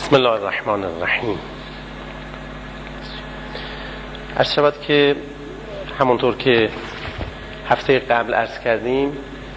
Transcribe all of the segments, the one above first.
بسم الله الرحمن الرحیم. عرض شود که همونطور که هفته قبل عرض کردیم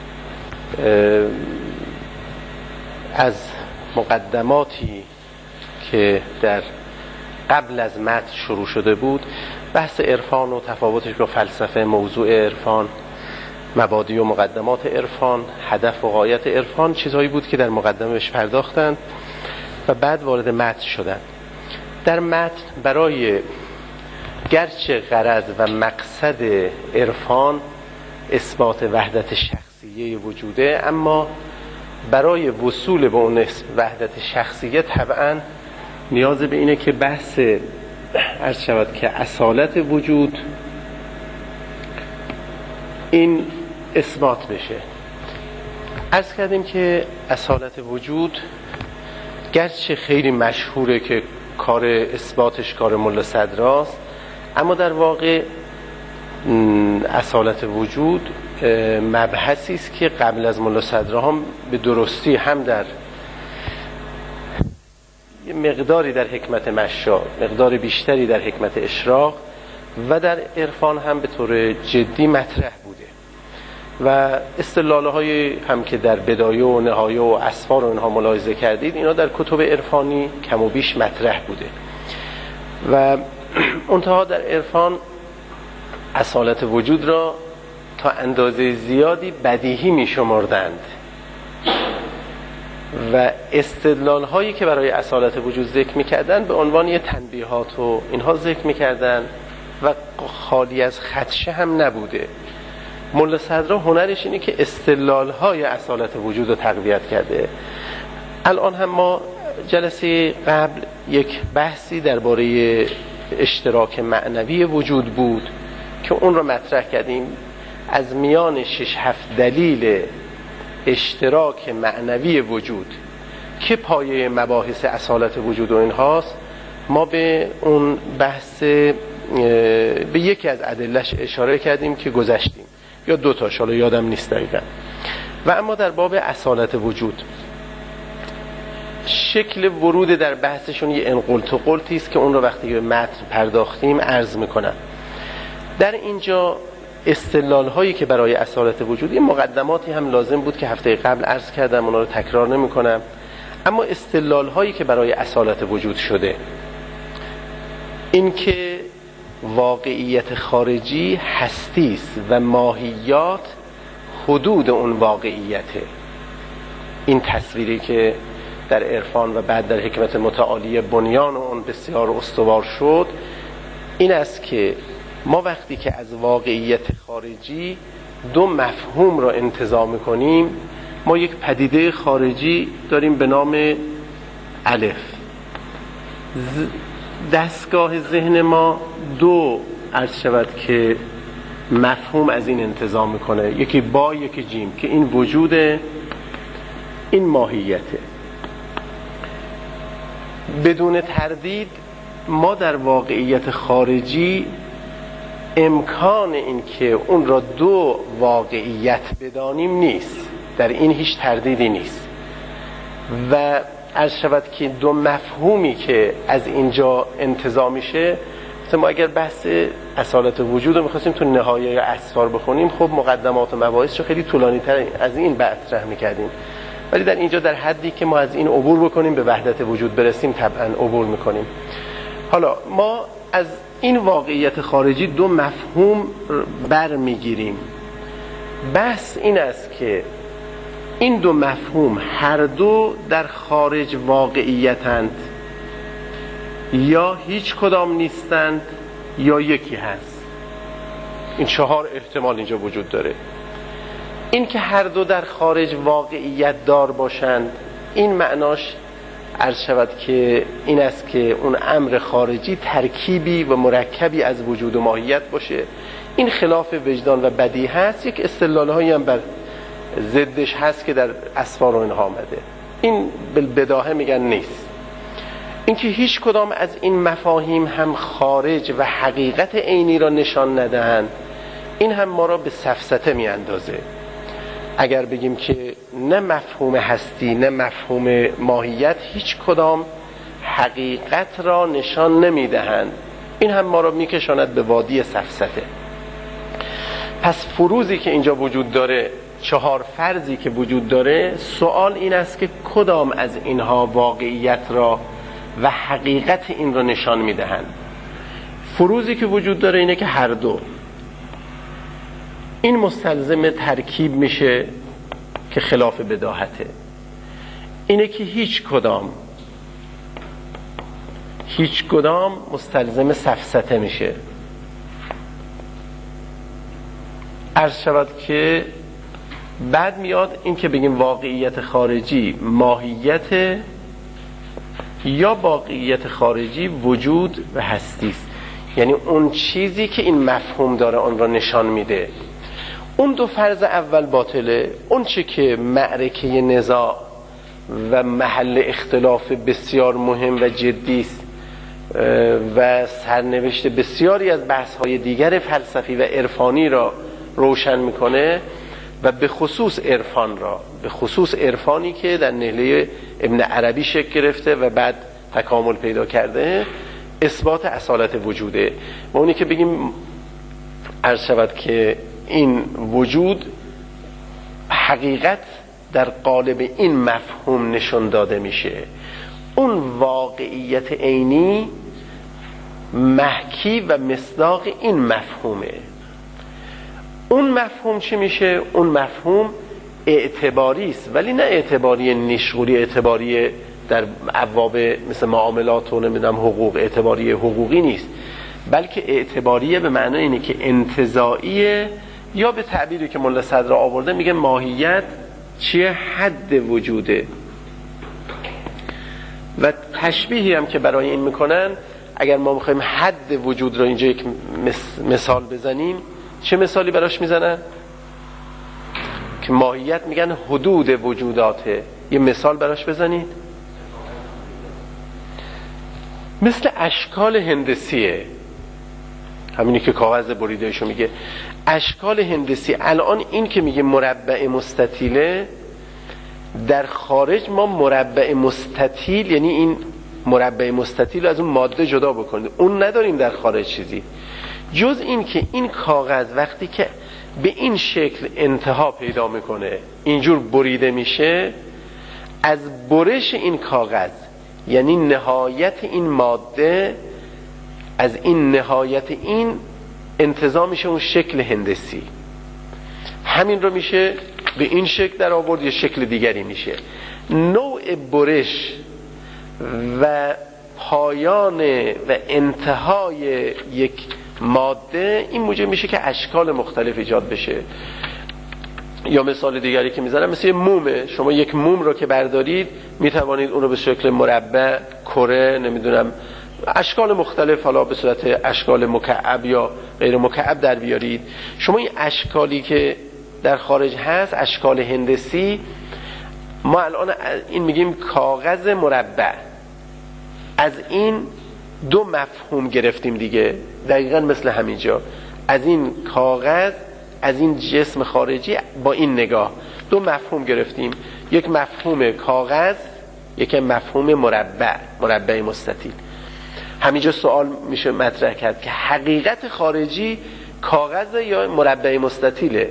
از مقدماتی که در قبل از متن شروع شده بود، بحث عرفان و تفاوتش با فلسفه، موضوع عرفان، مبادی و مقدمات عرفان، هدف و غایت عرفان، چیزهایی بود که در مقدمه بهش پرداختند و بعد وارد متن شدند. در متن برای گرچه غرض و مقصد عرفان اثبات وحدت شخصیه وجوده، اما برای وصول به اون وحدت شخصیه طبعا نیاز به اینه که بحث عرض شود که اصالت وجود این اثبات بشه. عرض کردیم که اصالت وجود گرچه خیلی مشهوره که کار اثباتش کار ملا صدراست، اما در واقع اصالت وجود مبحثی است که قبل از ملا صدرا هم به درستی هم در یه مقداری در حکمت مشا، مقدار بیشتری در حکمت اشراق و در عرفان هم به طور جدی مطرح بوده و استدلال‌های هم که در بدایه و نهایه و اسفار و اینها ملاحظه کردید، اینا در کتب عرفانی کم و بیش مطرح بوده و منتها در عرفان اصالت وجود را تا اندازه زیادی بدیهی می شمردند و استدلال هایی که برای اصالت وجود ذکر می کردن به عنوان یه تنبیهات و اینها ذکر می کردن و خالی از خدشه هم نبوده. ملا صدرا هنرش اینه که استدلال های اصالت وجود رو تقویت کرده. الان هم ما جلسه قبل یک بحثی درباره اشتراک معنوی وجود بود که اون رو مطرح کردیم. از میان 6-7 دلیل اشتراک معنوی وجود که پایه مباحث اصالت وجود و اینهاست، ما به اون بحث به یکی از ادله‌اش اشاره کردیم که گذشتیم، یا 2 تاش، حالا یادم نیست دقیقاً. و اما در باب اصالت وجود شکل ورود در بحثشون یه انقلت و قلتی است که اون رو وقتی به متن پرداختیم عرض میکنم. در اینجا استدلال هایی که برای اصالت وجود، یه مقدماتی هم لازم بود که هفته قبل عرض کردم، اونا رو تکرار نمی کنم، اما استدلال هایی که برای اصالت وجود شده این که واقعیت خارجی هستی است و ماهیات حدود اون واقعیته. این تصویری که در عرفان و بعد در حکمت متعالی بنیان اون بسیار استوار شد این است که ما وقتی که از واقعیت خارجی 2 مفهوم را انتزاع می‌کنیم، ما یک پدیده خارجی داریم به نام الف. دستگاه ذهن ما 2 عرض شود که مفهوم از این انتزاع میکنه، یکی با یکی جیم، که این وجود، این ماهیته. بدون تردید ما در واقعیت خارجی امکان این که اون را 2 واقعیت بدانیم نیست، در این هیچ تردیدی نیست و عرض شود که 2 مفهومی که از اینجا انتزاع میشه، مثلا ما اگر بحث اصالت وجود رو میخواستیم تو نهایه یا اسفار بخونیم، خب مقدمات و مباحث رو خیلی طولانی تر از این مطرح میکردیم، ولی در اینجا در حدی که ما از این عبور بکنیم به وحدت وجود برسیم طبعا عبور میکنیم. حالا ما از این واقعیت خارجی 2 مفهوم برمیگیریم. بحث این است که این 2 مفهوم هر 2 در خارج واقعیتند یا هیچ کدام نیستند یا یکی هست. این 4 احتمال اینجا وجود داره. این که هر 2 در خارج واقعیت دار باشند، این معناش عرض شود که این است که اون امر خارجی ترکیبی و مرکبی از وجود و ماهیت باشه. این خلاف وجدان و بدیهی هست. یک استدلال‌هایی هم بر ضدش هست که در اسفار و اینها آمده. این بالبداهه میگن نیست. اینکه هیچ کدام از این مفاهیم هم خارج و حقیقت عینی را نشان ندهند، این هم ما را به سفسطه میاندازه. اگر بگیم که نه مفهوم هستی نه مفهوم ماهیت هیچ کدام حقیقت را نشان نمیدهند. این هم ما را میکشاند به وادی سفسطه. پس فروزی که اینجا وجود داره، 4 فرضی که وجود داره، سوال این است که کدام از اینها واقعیت را و حقیقت این را نشان میدهند. فروزی که وجود داره اینه که هر دو. این مستلزم ترکیب میشه که خلاف بداهته. اینه که هیچ کدام مستلزم سفسطه میشه. عرض شود که بعد میاد این که بگیم واقعیت خارجی ماهیت یا واقعیت خارجی وجود و هستی است. یعنی اون چیزی که این مفهوم داره آن را نشان میده. اون 2 فرض اول باطله. اون چه که معرکه نزاع و محل اختلاف بسیار مهم و جدی است و سرنوشت بسیاری از بحث‌های دیگر فلسفی و عرفانی را روشن میکنه و به خصوص عرفانی که در نهله ابن عربی شکل گرفته و بعد تکامل پیدا کرده، اثبات اصالت وجوده. و اونی که بگیم عرض شود که این وجود حقیقت در قالب این مفهوم نشون داده میشه. اون واقعیت عینی محکی و مصداق این مفهومه. اون مفهوم چی میشه؟ اون مفهوم اعتباری است، ولی نه اعتباری نشغولی، اعتباری در ابواب مثل معاملات و نمیدونم حقوق، اعتباری حقوقی نیست، بلکه اعتباریه به معنی اینه که انتزاعیه، یا به تعبیری که ملا صدر آورده میگه ماهیت چیه؟ حد وجوده. و تشبیهی هم که برای این میکنن، اگر ما میخوایم حد وجود رو اینجا یک مثال بزنیم، چه مثالی براش میزنن؟ که ماهیت میگن حدود وجوداته. یه مثال براش بزنید. مثل اشکال هندسیه، همینی که کاغذ بریدهشو میگه اشکال هندسی. الان این که میگه مربع مستطیله، در خارج ما مربع مستطیل، یعنی این مربع مستطیل از اون ماده جدا بکنید، اون نداریم در خارج چیزی جز این که این کاغذ وقتی که به این شکل انتها پیدا میکنه، اینجور بریده میشه، از برش این کاغذ، یعنی نهایت این ماده، از این نهایت این انتزاع میشه اون شکل هندسی. همین رو میشه به این شکل در آورد، یه شکل دیگری میشه. نوع برش و پایان و انتهای یک ماده این موجب میشه که اشکال مختلف ایجاد بشه. یا مثال دیگری که میزنم مثل مومه. شما یک موم رو که بردارید میتوانید اون رو به شکل مربع، کره، نمیدونم اشکال مختلف، حالا به صورت اشکال مکعب یا غیر مکعب در بیارید. شما این اشکالی که در خارج هست، اشکال هندسی، ما الان این میگیم کاغذ مربع، از این 2 مفهوم گرفتیم دیگه، دقیقا مثل همینجا. از این کاغذ، از این جسم خارجی با این نگاه 2 مفهوم گرفتیم، یک مفهوم کاغذ، یک مفهوم مربع مستطیل. همینجا سوال میشه مطرح کرد که حقیقت خارجی کاغذ یا مربع مستطیله؟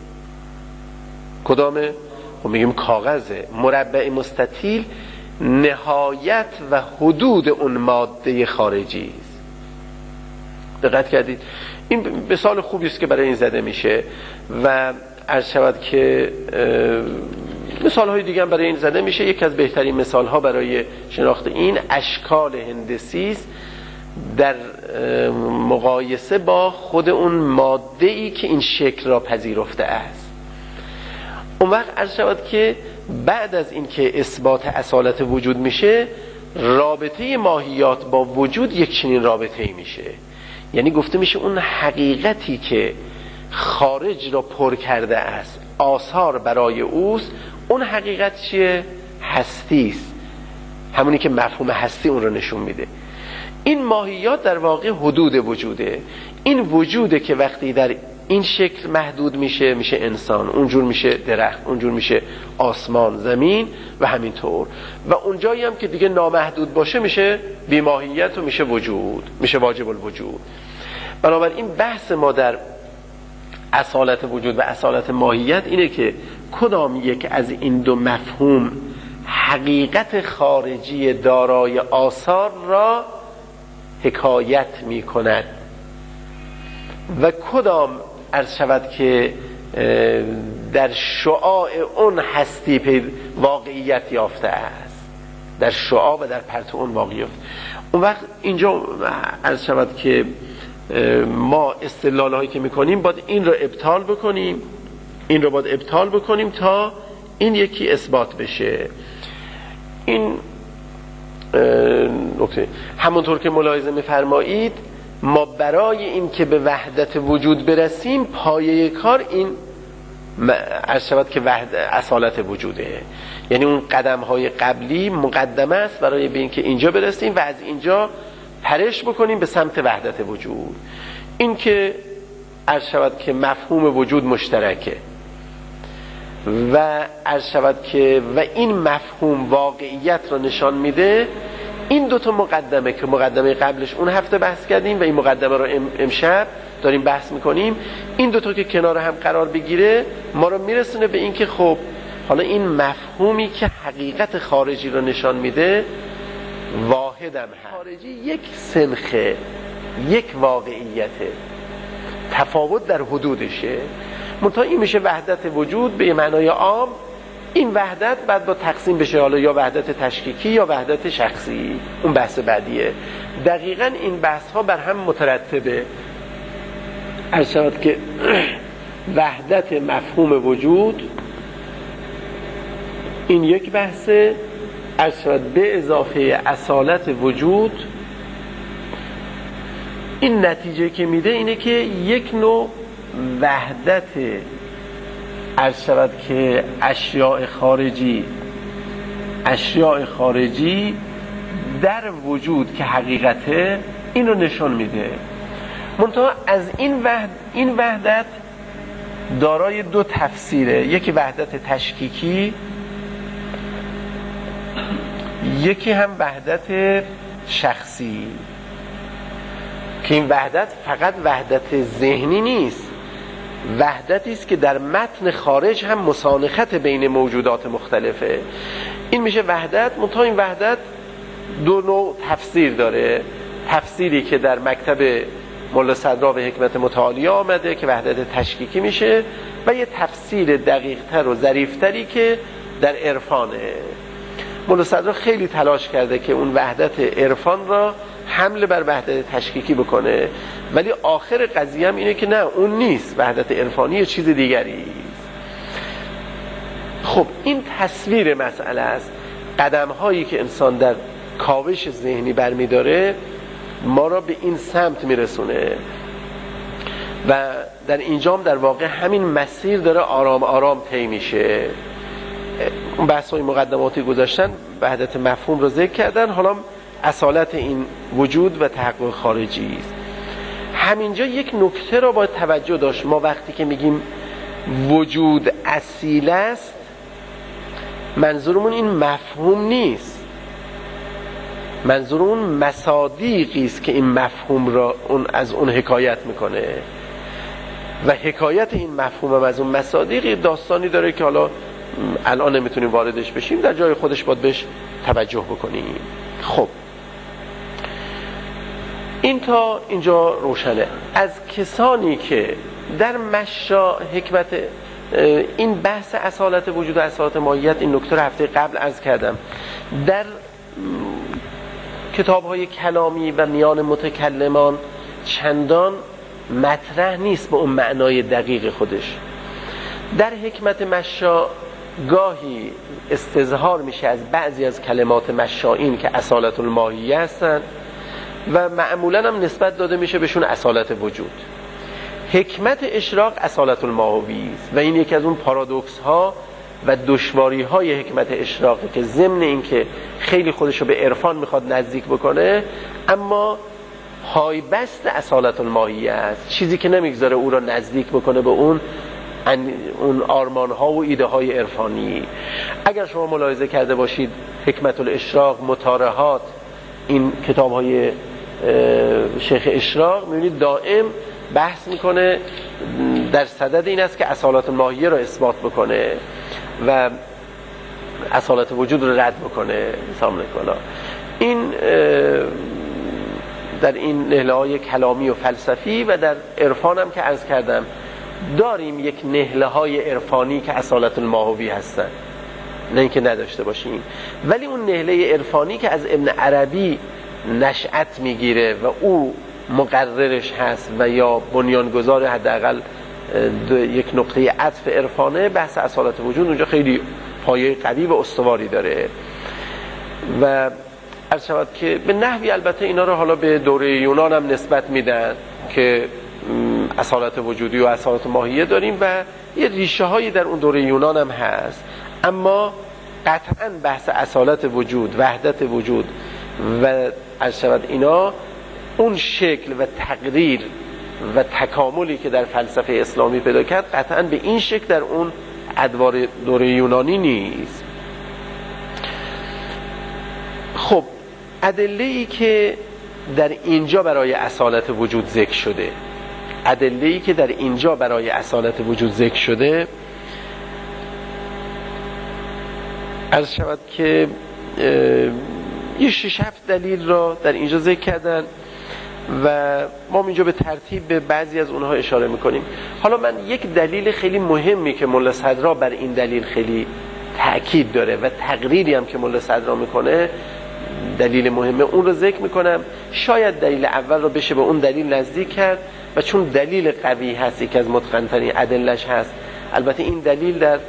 کدامه؟ خب میگیم کاغذه. مربع مستطیل نهایت و حدود اون ماده خارجی است. دقت کردید؟ این مثال خوبی است که برای این زده میشه و عرض شود که مثال های دیگه هم برای این زده میشه. یکی از بهترین مثال ها برای شناخت این اشکال هندسی است در مقایسه با خود اون ماده ای که این شکل را پذیرفته است. اون وقت عرض شود که بعد از این که اثبات اصالت وجود میشه، رابطه ماهیات با وجود یک چنین رابطه ای میشه. یعنی گفته میشه اون حقیقتی که خارج را پر کرده است، آثار برای اوست، اون حقیقت چیه؟ هستی است. همونی که مفهوم هستی اون رو نشون میده. این ماهیات در واقع حدود وجوده. این وجوده که وقتی در این شکل محدود میشه انسان، اونجور میشه درخت، اونجور میشه آسمان، زمین و همینطور. و اونجایی هم که دیگه نامحدود باشه میشه بی‌ماهیت و میشه وجود، میشه واجب الوجود. بنابراین بحث ما در اصالت وجود و اصالت ماهیت اینه که کدام یک از این دو مفهوم حقیقت خارجی دارای آثار را حکایت می کند و کدام عرض شود که در شعاع اون هستی واقعیت یافته است، در شعاع و در پرتو اون واقعیت یافته. اون وقت اینجا عرض شود که ما استدلال هایی که میکنیم باید این رو ابطال بکنیم، این رو باید ابطال بکنیم تا این یکی اثبات بشه. این نکته همونطور که ملاحظه میفرمایید، ما برای این که به وحدت وجود برسیم پایه کار این عرض شود که اصالت وجوده، یعنی اون قدم های قبلی مقدمه است برای به این که اینجا برسیم و از اینجا پرش بکنیم به سمت وحدت وجود. این که عرض شود که مفهوم وجود مشترکه و عرض شود که و این مفهوم واقعیت را نشان میده. این دوتا مقدمه که مقدمه قبلش اون هفته بحث کردیم و این مقدمه را امشب داریم بحث میکنیم، این دوتا که کنار هم قرار بگیره ما رو میرسونه به این که خب حالا این مفهومی که حقیقت خارجی را نشان میده واحدم هست، خارجی یک سنخه، یک واقعیته، تفاوت در حدودشه. منتها این میشه وحدت وجود به معنای عام. این وحدت بعد با تقسیم بشه، حالا یا وحدت تشکیکی یا وحدت شخصی، اون بحث بعدیه. دقیقاً این بحث ها بر هم مترتبه. عرض شود که وحدت مفهوم وجود این یک بحثه، عرض شود به اضافه اصالت وجود. این نتیجه که میده اینه که یک نوع وحدت عرض شود که اشیاء خارجی در وجود که حقیقته این رو نشون میده. منتها از این وحدت دارای دو تفسیره، یکی وحدت تشکیکی، یکی هم وحدت شخصی. که این وحدت فقط وحدت ذهنی نیست، وحدتی است که در متن خارج هم مسانخت بین موجودات مختلفه. این میشه وحدت. منتها این وحدت دو نوع تفسیر داره. تفسیری که در مکتب ملا صدرا و حکمت متعالیه آمده که وحدت تشکیکی میشه، و یه تفسیر دقیق‌تر و ظریف‌تری که در عرفانه. ملا صدرا خیلی تلاش کرده که اون وحدت عرفان را حمل بر وحدت تشکیکی بکنه، ولی آخر قضیه هم اینه که نه، اون نیست، وحدت عرفانی چیز دیگری است. خب این تصویر مسئله است. قدم هایی که انسان در کاوش ذهنی برمیداره ما را به این سمت میرسونه و در اینجام در واقع همین مسیر داره آرام آرام طی میشه. اون بحث های مقدماتی گذاشتن، وحدت مفهوم رو ذکر کردن، حالا اصالت این وجود و تحقق خارجی است. همینجا یک نکته رو باید توجه داشت. ما وقتی که میگیم وجود اصیل است، منظورمون این مفهوم نیست، منظورمون مصادیقی است که این مفهوم را از اون حکایت میکنه و حکایت این مفهوم از اون مصادیقی داستانی داره که حالا الان نمیتونیم واردش بشیم، در جای خودش باید بهش توجه بکنیم. خب این تا اینجا روشنه. از کسانی که در مشا حکمت این بحث اصالت وجود و اصالت ماهیت، این نکته رو هفته قبل عرض کردم، در کتاب‌های کلامی و میان متکلمان چندان مطرح نیست به اون معنای دقیق خودش. در حکمت مشا گاهی استظهار میشه از بعضی از کلمات مشائین که اصالت الماهیه هستن و معمولا هم نسبت داده میشه بهشون اصالت وجود. حکمت اشراق اصالت الماهوی است و این یکی از اون پارادوکس ها و دشواری های حکمت اشراقه که ضمن این که خیلی خودشو به عرفان میخواد نزدیک بکنه، اما پایبست اصالت الماهیه است، چیزی که نمیگذاره او را نزدیک بکنه به اون آرمان‌ها و ایده های عرفانی. اگر شما ملاحظه کرده باشید حکمت الاشراق، مطارحات، این کتاب های شیخ اشراق، میبینید دائم بحث میکنه در صدد این است که اصالت الماهیه را اثبات بکنه و اصالت وجود رو رد بکنه. سامن کلا این در این نهله‌های کلامی و فلسفی و در عرفان هم که عرض کردم داریم یک نهله‌های عرفانی که اصالت الماهوی هستن، نه اینکه نداشته باشیم، ولی اون نهله عرفانی که از ابن عربی نشأت میگیره و او مقررش هست و یا بنیانگذار حداقل یک نقطه عطف عرفانه، بحث اصالت وجود اونجا خیلی پایه قوی و استواری داره. و عرض شود که به نحوی البته اینا رو حالا به دوره یونان هم نسبت میدن که اصالت وجودی و اصالت ماهیه داریم و یه ریشه هایی در اون دوره یونان هم هست، اما قطعا بحث اصالت وجود، وحدت وجود و عرض شود اینا اون شکل و تقریر و تکاملی که در فلسفه اسلامی پیدا کرد قطعا به این شکل در اون ادوار دوره یونانی نیست. خب ادله‌ای که در اینجا برای اصالت وجود ذکر شده، ادله‌ای که در اینجا برای اصالت وجود ذکر شده، عرض شود که یه 6-7 دلیل را در اینجا ذکر کردن و ما اینجا به ترتیب به بعضی از اونها اشاره میکنیم. حالا من یک دلیل خیلی مهمی که ملا صدرا بر این دلیل خیلی تأکید داره و تقریری هم که ملا صدرا میکنه دلیل مهمه، اون رو ذکر میکنم. شاید دلیل اول رو بشه به اون دلیل نزدیک کرد و چون دلیل قوی هست، یکی از متقن‌ترین ادلش هست. البته این دلیل در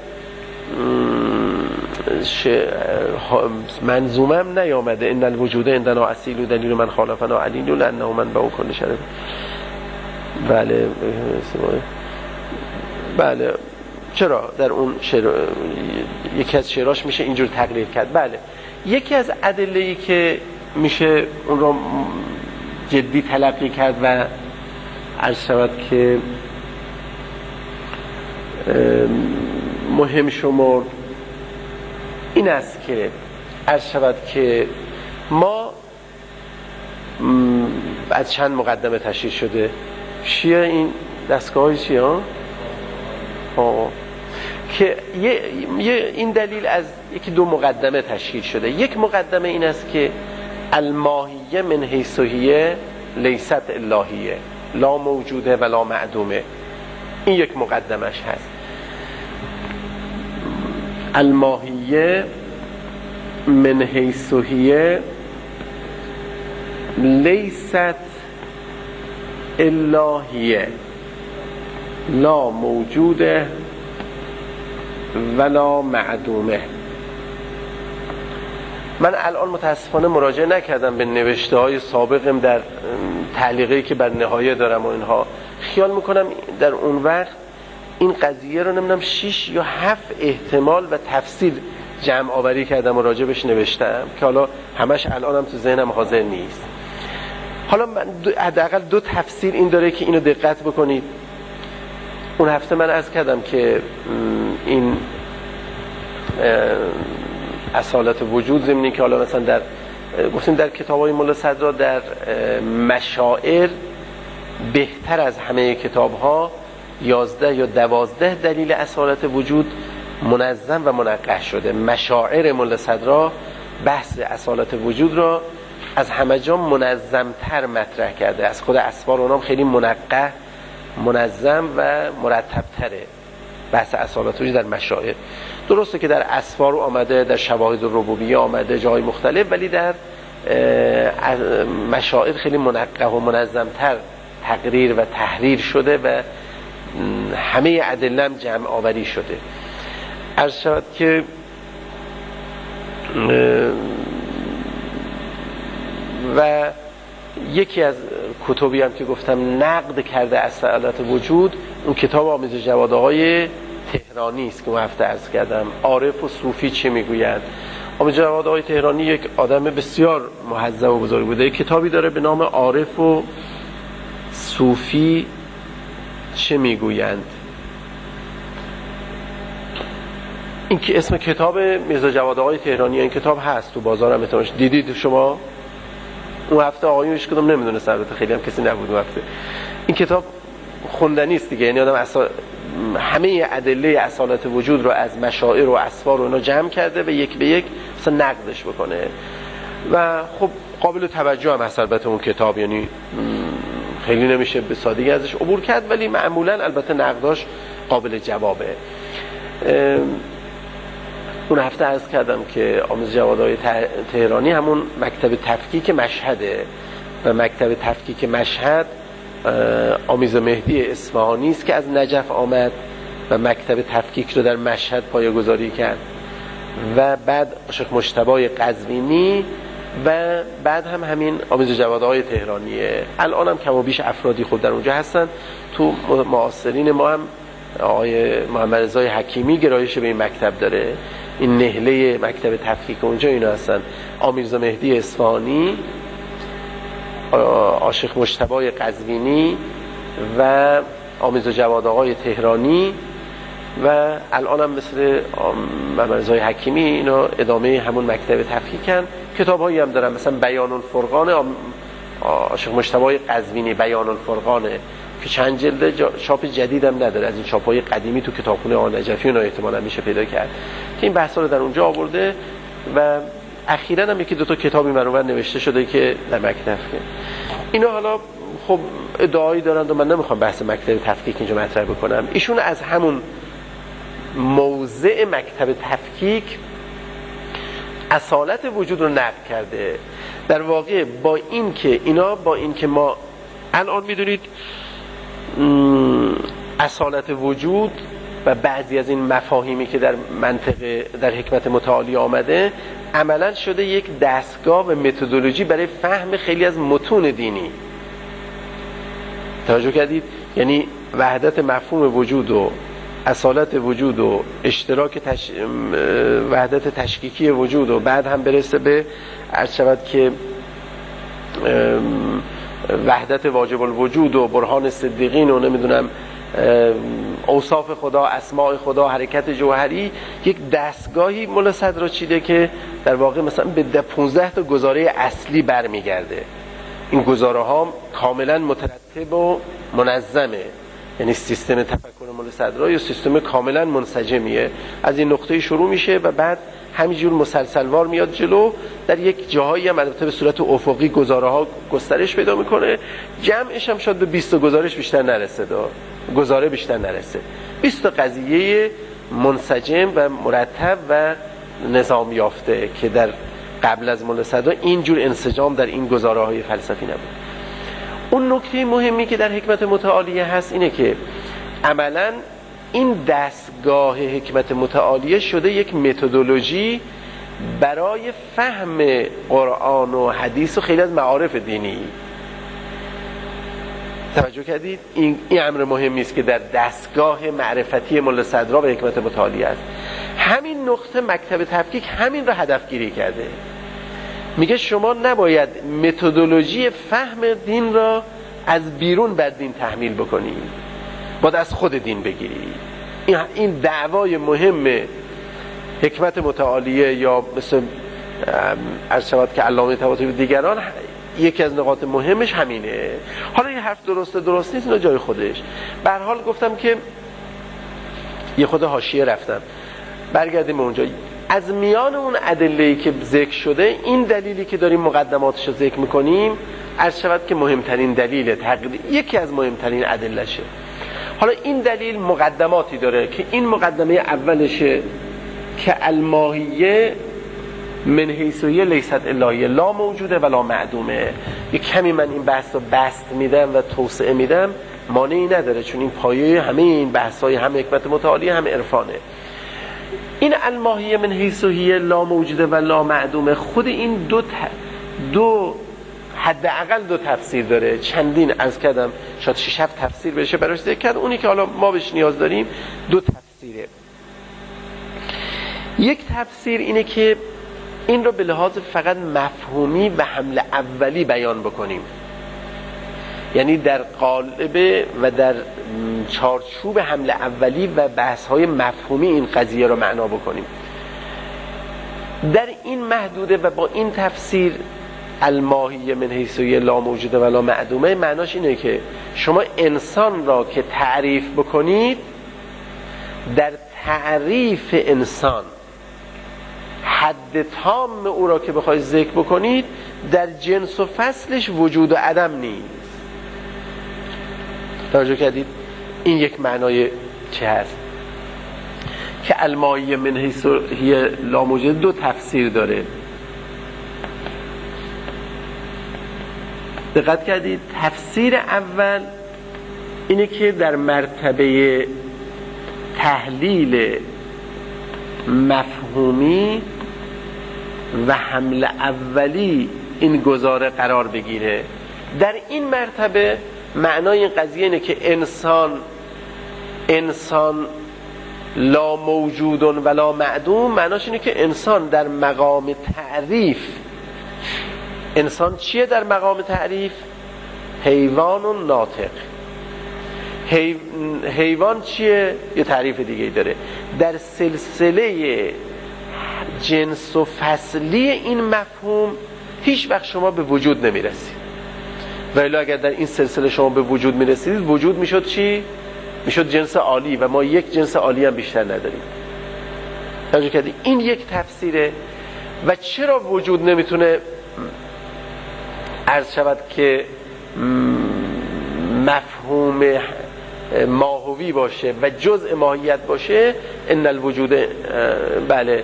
منظومم نیامده، ان الوجود عندنا اصیل و دلیل من خالفنا علیل لانه من به کل شرف. بله چرا در اون یکی از شعراش میشه اینجور تقریر کرد. بله یکی از ادله‌ای که میشه اون رو جدی تلقی کرد و عرض شود که مهم شمرد این است که عرض شود که ما از چند مقدمه تشکیل شده. چیه این دستگاه چیه که این دلیل از یکی 2 مقدمه تشکیل شده. یک مقدمه این است که الماهیه من حیث هی لیست الهیه، لا موجوده ولا معدومه. این یک مقدمش هست. الماهیه من حیث هی لیست الهیه، لا موجوده ولا معدومه. من الان متاسفانه مراجعه نکردم به نوشته های سابقم در تعلیقی که بر نهایه دارم و اینها. خیال میکنم در اون وقت این قضیه رو نمیدونم 6 یا 7 احتمال و تفسیر جمع آوری کردم و راجبش نوشتم که حالا همش الانم تو ذهنم حاضر نیست. حالا من حداقل 2 تفسیر این داره که اینو دقت بکنید. اون هفته من عرض کردم که این اصالت وجود ضمنی که حالا مثلا گفتیم در کتاب‌های ملا صدرا در مشاعر بهتر از همه کتاب‌ها 11 یا 12 دلیل اصالت وجود منظم و منقح شده. مشاعر ملا صدرا بحث اصالت وجود را از همه جا منظم‌تر مطرح کرده. از خود اسفار اونام خیلی منقح، منظم و مرتب تره بحث اصالت وجود در مشاعر. درسته که در اسفار آمده، در شواهد الربوبیه آمده جای مختلف، ولی در مشاعر خیلی منقح و منظمتر تقریر و تحریر شده و همه ادله هم جمع آوری شده. عرض شد که و یکی از کتبی هم که گفتم نقد کرده اصالت وجود، اون کتاب آمیز جواده های تهرانی است که من هفته عرض کردم، عارف و صوفی چه میگویند. آموز جواد آقای تهرانی یک آدم بسیار مهذب و بزرگ بوده. یک کتابی داره به نام عارف و صوفی چه میگویند. این که اسم کتاب میرزا جواد آقای تهرانی، این کتاب هست تو بازارم، احتمالاً دیدید شما. اون هفته آقایونش کدوم نمیدونست، البته خیلی هم کسی نبود اون هفته. این کتاب خوندنی است دیگه، یعنی آدم همه ادله اصالت وجود رو از مشاعر و اسفار و اینا جمع کرده و یک به یک مثلا نقدش بکنه و خب قابل توجه هم هست البته اون کتاب، یعنی خیلی نمیشه به سادگی ازش عبور کرد، ولی معمولا البته نقداش قابل جوابه. اون هفته عرض کردم که آموز جوادهای تهرانی همون مکتب تفکیک مشهده و مکتب تفکیک مشهد آمیز مهدی اصفهانی است که از نجف آمد و مکتب تفکیک رو در مشهد پایه‌گذاری کرد و بعد شیخ مجتبی قزوینی و بعد هم همین آمیز جوادهای تهرانیه. الان هم کم و بیش افرادی خود در اونجا هستن. تو معاصرین ما هم آقای محمد رضای حکیمی گرایش به این مکتب داره، این نهله مکتب تفکیک اونجا اینا هستن. آمیز مهدی اصفهانی، عاشق مجتبی قزوینی و آمیز جواد آقای تهرانی و الان هم مثل محمد رضای حکیمی اینا ادامه همون مکتب تفکیکن. کتاب هایی هم دارن، مثلا بیان الفرقان عاشق مجتبی قزوینی، بیان الفرقان که چند جلده، چاپ جدید هم نداره، از این چاپ های قدیمی تو کتابخونه آقا نجفی اونا احتمالاً میشه پیدا کرد که این بحثا رو در اونجا آورده و اخیراً هم یکی دو تا کتابی منور نوشته شده که در مکتب اینا. حالا خب ادعایی دارند و من نمیخوام بحث مکتب تفکیک اینجا مطرح بکنم. ایشون از همون موضع مکتب تفکیک اصالت وجود رو نقد کرده. در واقع با این که ما الان میدونید اصالت وجود و بعضی از این مفاهیمی که در منطقه در حکمت متعالی آمده عملا شده یک دستگاه و متدولوژی برای فهم خیلی از متون دینی. توجه کردید؟ یعنی وحدت مفهوم وجود و اصالت وجود و اشتراک وحدت تشکیکی وجود و بعد هم برسه به عرض شود که وحدت واجب الوجود و برهان صدیقین و نمیدونم اوصاف خدا، اسماء خدا، حرکت جوهری، یک دستگاهی مولا صدر چیده که در واقع مثلا به 15 تا گزاره اصلی برمیگرده. این گزاره ها کاملا مترتب و منظمه، یعنی سیستم تفکر مولا صدر یا سیستم کاملا منسجمیه. از این نقطه شروع میشه و بعد همینجور مسلسلوار میاد جلو. در یک جاهایی هم البته به صورت افقی گزاره ها گسترش پیدا میکنه، جمعش هم شاید به 20 گزارش بیشتر نرسه، گزاره بیشتر نرسه. 20 قضیه منسجم و مرتب و نظام یافته که در قبل از مولا صدر اینجور انسجام در این گزاره های فلسفی نبود. اون نکته مهمی که در حکمت متعالیه هست اینه که عملاً این دستگاه حکمت متعالیه شده یک متدولوژی برای فهم قرآن و حدیث و خیلی از معارف دینی. توجه کردید؟ این امر مهمی است که در دستگاه معرفتی مولا صدر و حکمت متعالیه است. همین نقطه مکتب تفکیک همین را هدف گیری کرده. میگه شما نباید متدولوژی فهم دین را از بیرون بر دین تحمیل بکنی، باید از خود دین بگیری. این دعوای مهم حکمت متعالیه یا مثل عرض شود که علامه طباطبایی و دیگران، یکی از نقاط مهمش همینه. حالا این حرف درست نیست، اینا جای خودش. به هر حال گفتم که یه خود حاشیه رفتم، برگردیم اونجا. از میان اون ادله‌ای که ذکر شده، این دلیلی که داریم مقدماتش رو ذکر میکنیم عرض شود که مهمترین دلیل یکی از مهمترین ادله‌شه. حالا این دلیل مقدماتی داره که این مقدمه اولشه که الماهیه من حیثیه لیست الهیه، لا موجوده ولا معدومه. یک کمی من این بحث رو بسط میدم و توسعه میدم، مانعی نداره، چون این پایه همه این بحث‌های هم حکمت متعالیه هم عرفانه. این الماهیه من حیثیه لا موجوده ولا معدومه، خود این دو حداقل دو تفسیر داره. چندین عرض کردم، شاید 6-7 تفسیر بشه براش ذکر کرد. اونی که حالا ما بهش نیاز داریم دو تفسیره. یک تفسیر اینه که این رو به لحاظ فقط مفهومی و حمل اولی بیان بکنیم، یعنی در قالب و در چارچوب حمل اولی و بحث‌های مفهومی این قضیه رو معنا بکنیم. در این محدوده و با این تفسیر الماهیه من حیث لا موجوده ولا معدومه، معناش اینه که شما انسان را که تعریف بکنید، در تعریف انسان حد تام او را که بخواید ذکر بکنید، در جنس و فصلش وجود و عدم نیست. توجه کردید؟ این یک معنای چه هست که الماهیه من حیث لا موجوده دو تفسیر داره. دقت کردید؟ تفسیر اول اینه که در مرتبه تحلیل مفهومی و حمل اولی این گزاره قرار بگیره. در این مرتبه معنای این قضیه اینه که انسان لا موجود ولا معدوم، معناش اینه که انسان در مقام تعریف، انسان چیه در مقام تعریف؟ حیوان و ناطق. حیوان چیه؟ یه تعریف دیگه داره. در سلسله جنس و فصلی این مفهوم هیچ وقت شما به وجود نمیرسید، ولی اگر در این سلسله شما به وجود میرسید، وجود میشد چی؟ میشد جنس عالی، و ما یک جنس عالی هم بیشتر نداریم. توجه کردید؟ این یک تفسیره. و چرا وجود نمیتونه عرض شود که مفهوم ماهوی باشه و جزء ماهیت باشه؟ ان الوجود بله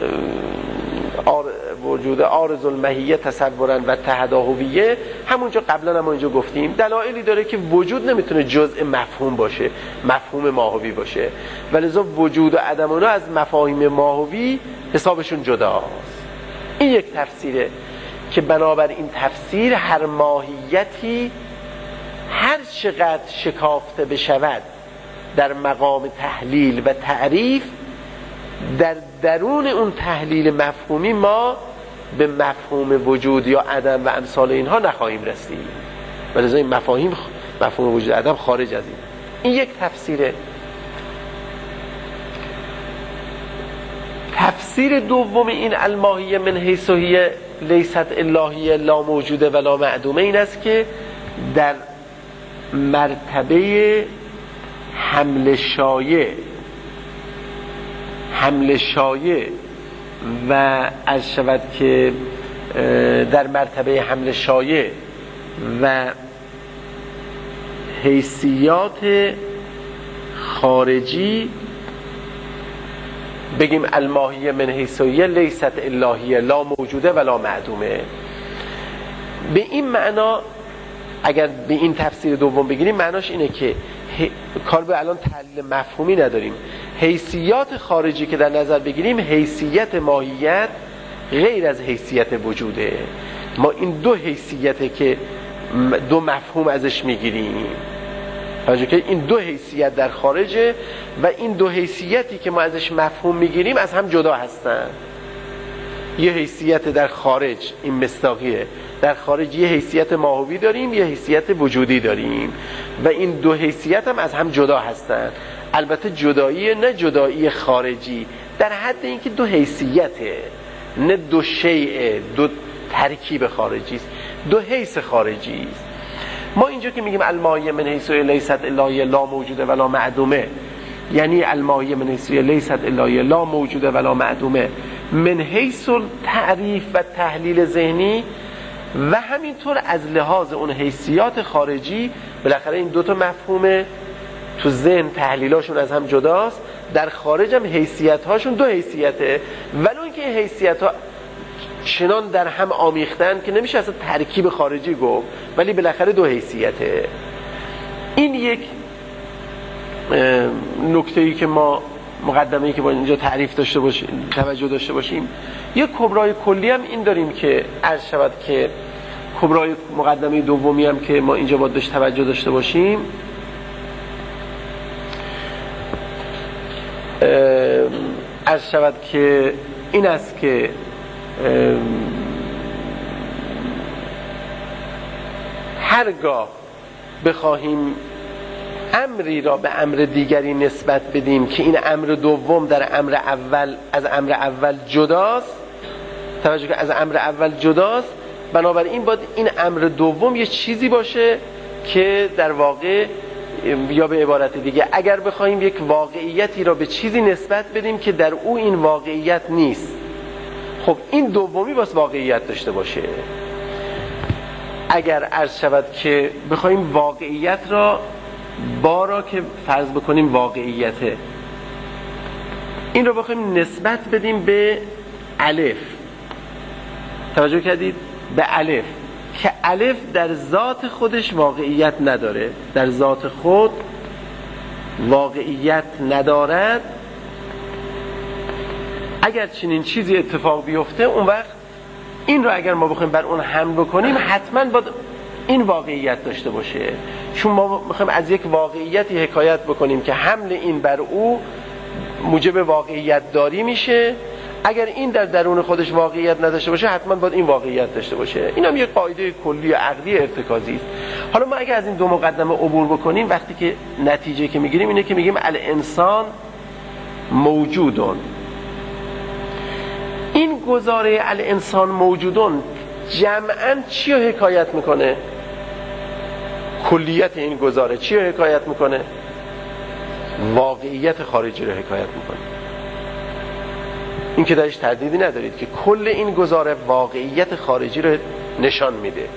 وجود عارض الماهیه تصورا و تهداهویه، همونجا قبلا هم اینجا گفتیم دلایلی داره که وجود نمیتونه جزء مفهوم باشه، مفهوم ماهوی باشه، ولذا وجود و عدم اونا از مفاهیم ماهوی حسابشون جداست. این یک تفسیره که بنابر این تفسیر هر ماهیتی هر چقدر شکافته بشود در مقام تحلیل و تعریف، در درون اون تحلیل مفهومی ما به مفهوم وجود یا عدم و امثال اینها نخواهیم رسید، ولذا این مفهوم وجود عدم خارج از این یک تفسیره. تفسیر دوم این الماهیه من حیث هی لیست الهیه لا موجوده ولا معدومه این است که در مرتبه حمل شایع و از شود که در مرتبه حمل شایع و حیثیات خارجی بگیم الماهیه من حیث هی لیست الهیه لا موجوده ولا معدومه. به این معنا اگر به این تفسیر دوم بگیریم، معناش اینه که کار به الان تحلیل مفهومی نداریم، حیثیات خارجی که در نظر بگیریم، حیثیت ماهیت غیر از حیثیت وجوده. ما این دو حیثیته که دو مفهوم ازش میگیریم. توجه که این دو حیثیت در خارجه و این دو حیثیتی که ما ازش مفهوم میگیریم از هم جدا هستن. یه حیثیت در خارج، این مصداقیه، در خارج یه حیثیت ماهوی داریم، یه حیثیت وجودی داریم و این دو حیثیت هم از هم جدا هستن. البته جدایی نه جدایی خارجی، در حد اینکه دو حیثیته، نه دو شیء، دو ترکیب خارجی است، دو حیث خارجی است. ما اینجا که میگیم الماهیه من حیث لیست الهیه لا موجوده ولا معدومه، یعنی الماهیه من حیث لیست الهیه لا موجوده ولا معدومه من حیث تعریف و تحلیل ذهنی، و همینطور از لحاظ اون حیثیات خارجی. بالاخره این دوتا مفهومه تو ذهن تحلیلاشون از هم جداست، در خارج هم حیثیت‌هاشون دو حیثیته، ولو اینکه این حیثیت‌ها چنان در هم آمیختن که نمیشه اصلا ترکیب خارجی گفت، ولی بالاخره دو حیثیته. این یک نکته‌ای که ما مقدمه‌ای که با اینجا تعریف داشته باشیم، توجه داشته باشیم. یک کبرای کلی هم این داریم که عرض شود که کبرای مقدمه دومی هم که ما اینجا باید بهش توجه داشته باشیم، عرض شود که این است که هرگاه بخواهیم امری را به امر دیگری نسبت بدیم که این امر دوم در امر اول از امر اول جداست، توجه که از امر اول جداست، بنابراین باید این امر دوم یه چیزی باشه که در واقع، یا به عبارت دیگه اگر بخوایم یک واقعیتی را به چیزی نسبت بدیم که در او این واقعیت نیست، خب این دومی باید واقعیت داشته باشه. اگر عرض شود که بخوایم واقعیت را را که فرض بکنیم واقعیته، این رو بخوایم نسبت بدیم به الف، توجه کردید؟ به الف، که الف در ذات خودش واقعیت نداره، در ذات خود واقعیت ندارد. اگر چنین چیزی اتفاق بیفته، اون وقت این رو اگر ما بخوایم بر اون حمل بکنیم، حتما باید این واقعیت داشته باشه، چون ما میخوایم از یک واقعیتی حکایت بکنیم که حمل این بر او موجب واقعیت داری میشه. اگر این در درون خودش واقعیت نداشته باشه، حتما باید این واقعیت داشته باشه. این هم یک قاعده کلی عقلی ارتکازی است. حالا ما اگر از این دو مقدمه عبور بکنیم، وقتی که نتیجه که میگیریم اینه که میگیم الانسان موجودون. این گزاره الانسان موجودون جمعاً چی رو حکایت میکنه؟ کلیت این گزاره چی رو حکایت میکنه؟ واقعیت خارجی رو حکایت میکنه. این که درش تردیدی ندارید که کل این گزاره واقعیت خارجی رو نشان میده.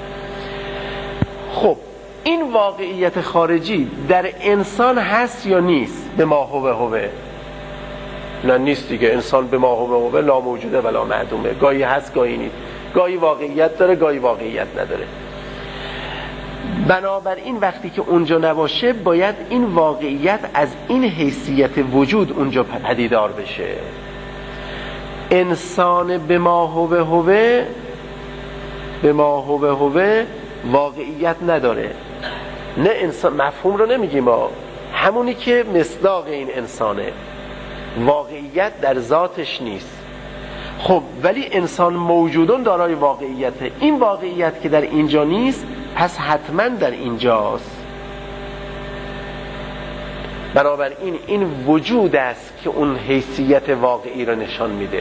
خب این واقعیت خارجی در انسان هست یا نیست؟ به ما هوه نه، نیست دیگه. انسان به ما هوه لا موجوده ولا معدومه، گاهی هست گاهی نیست، گاهی واقعیت داره گاهی واقعیت نداره. بنابراین وقتی که اونجا نباشه، باید این واقعیت از این حیثیت وجود اونجا پدیدار بشه. انسان به ما هوه واقعیت نداره. نه انسان مفهوم رو نمیگیم ما، همونی که مصداق این انسانه، واقعیت در ذاتش نیست. خب ولی انسان موجودون دارای واقعیته. این واقعیت که در اینجا نیست، پس حتما در اینجاست. بنابراین این وجود است که اون حیثیت واقعی رو نشان میده.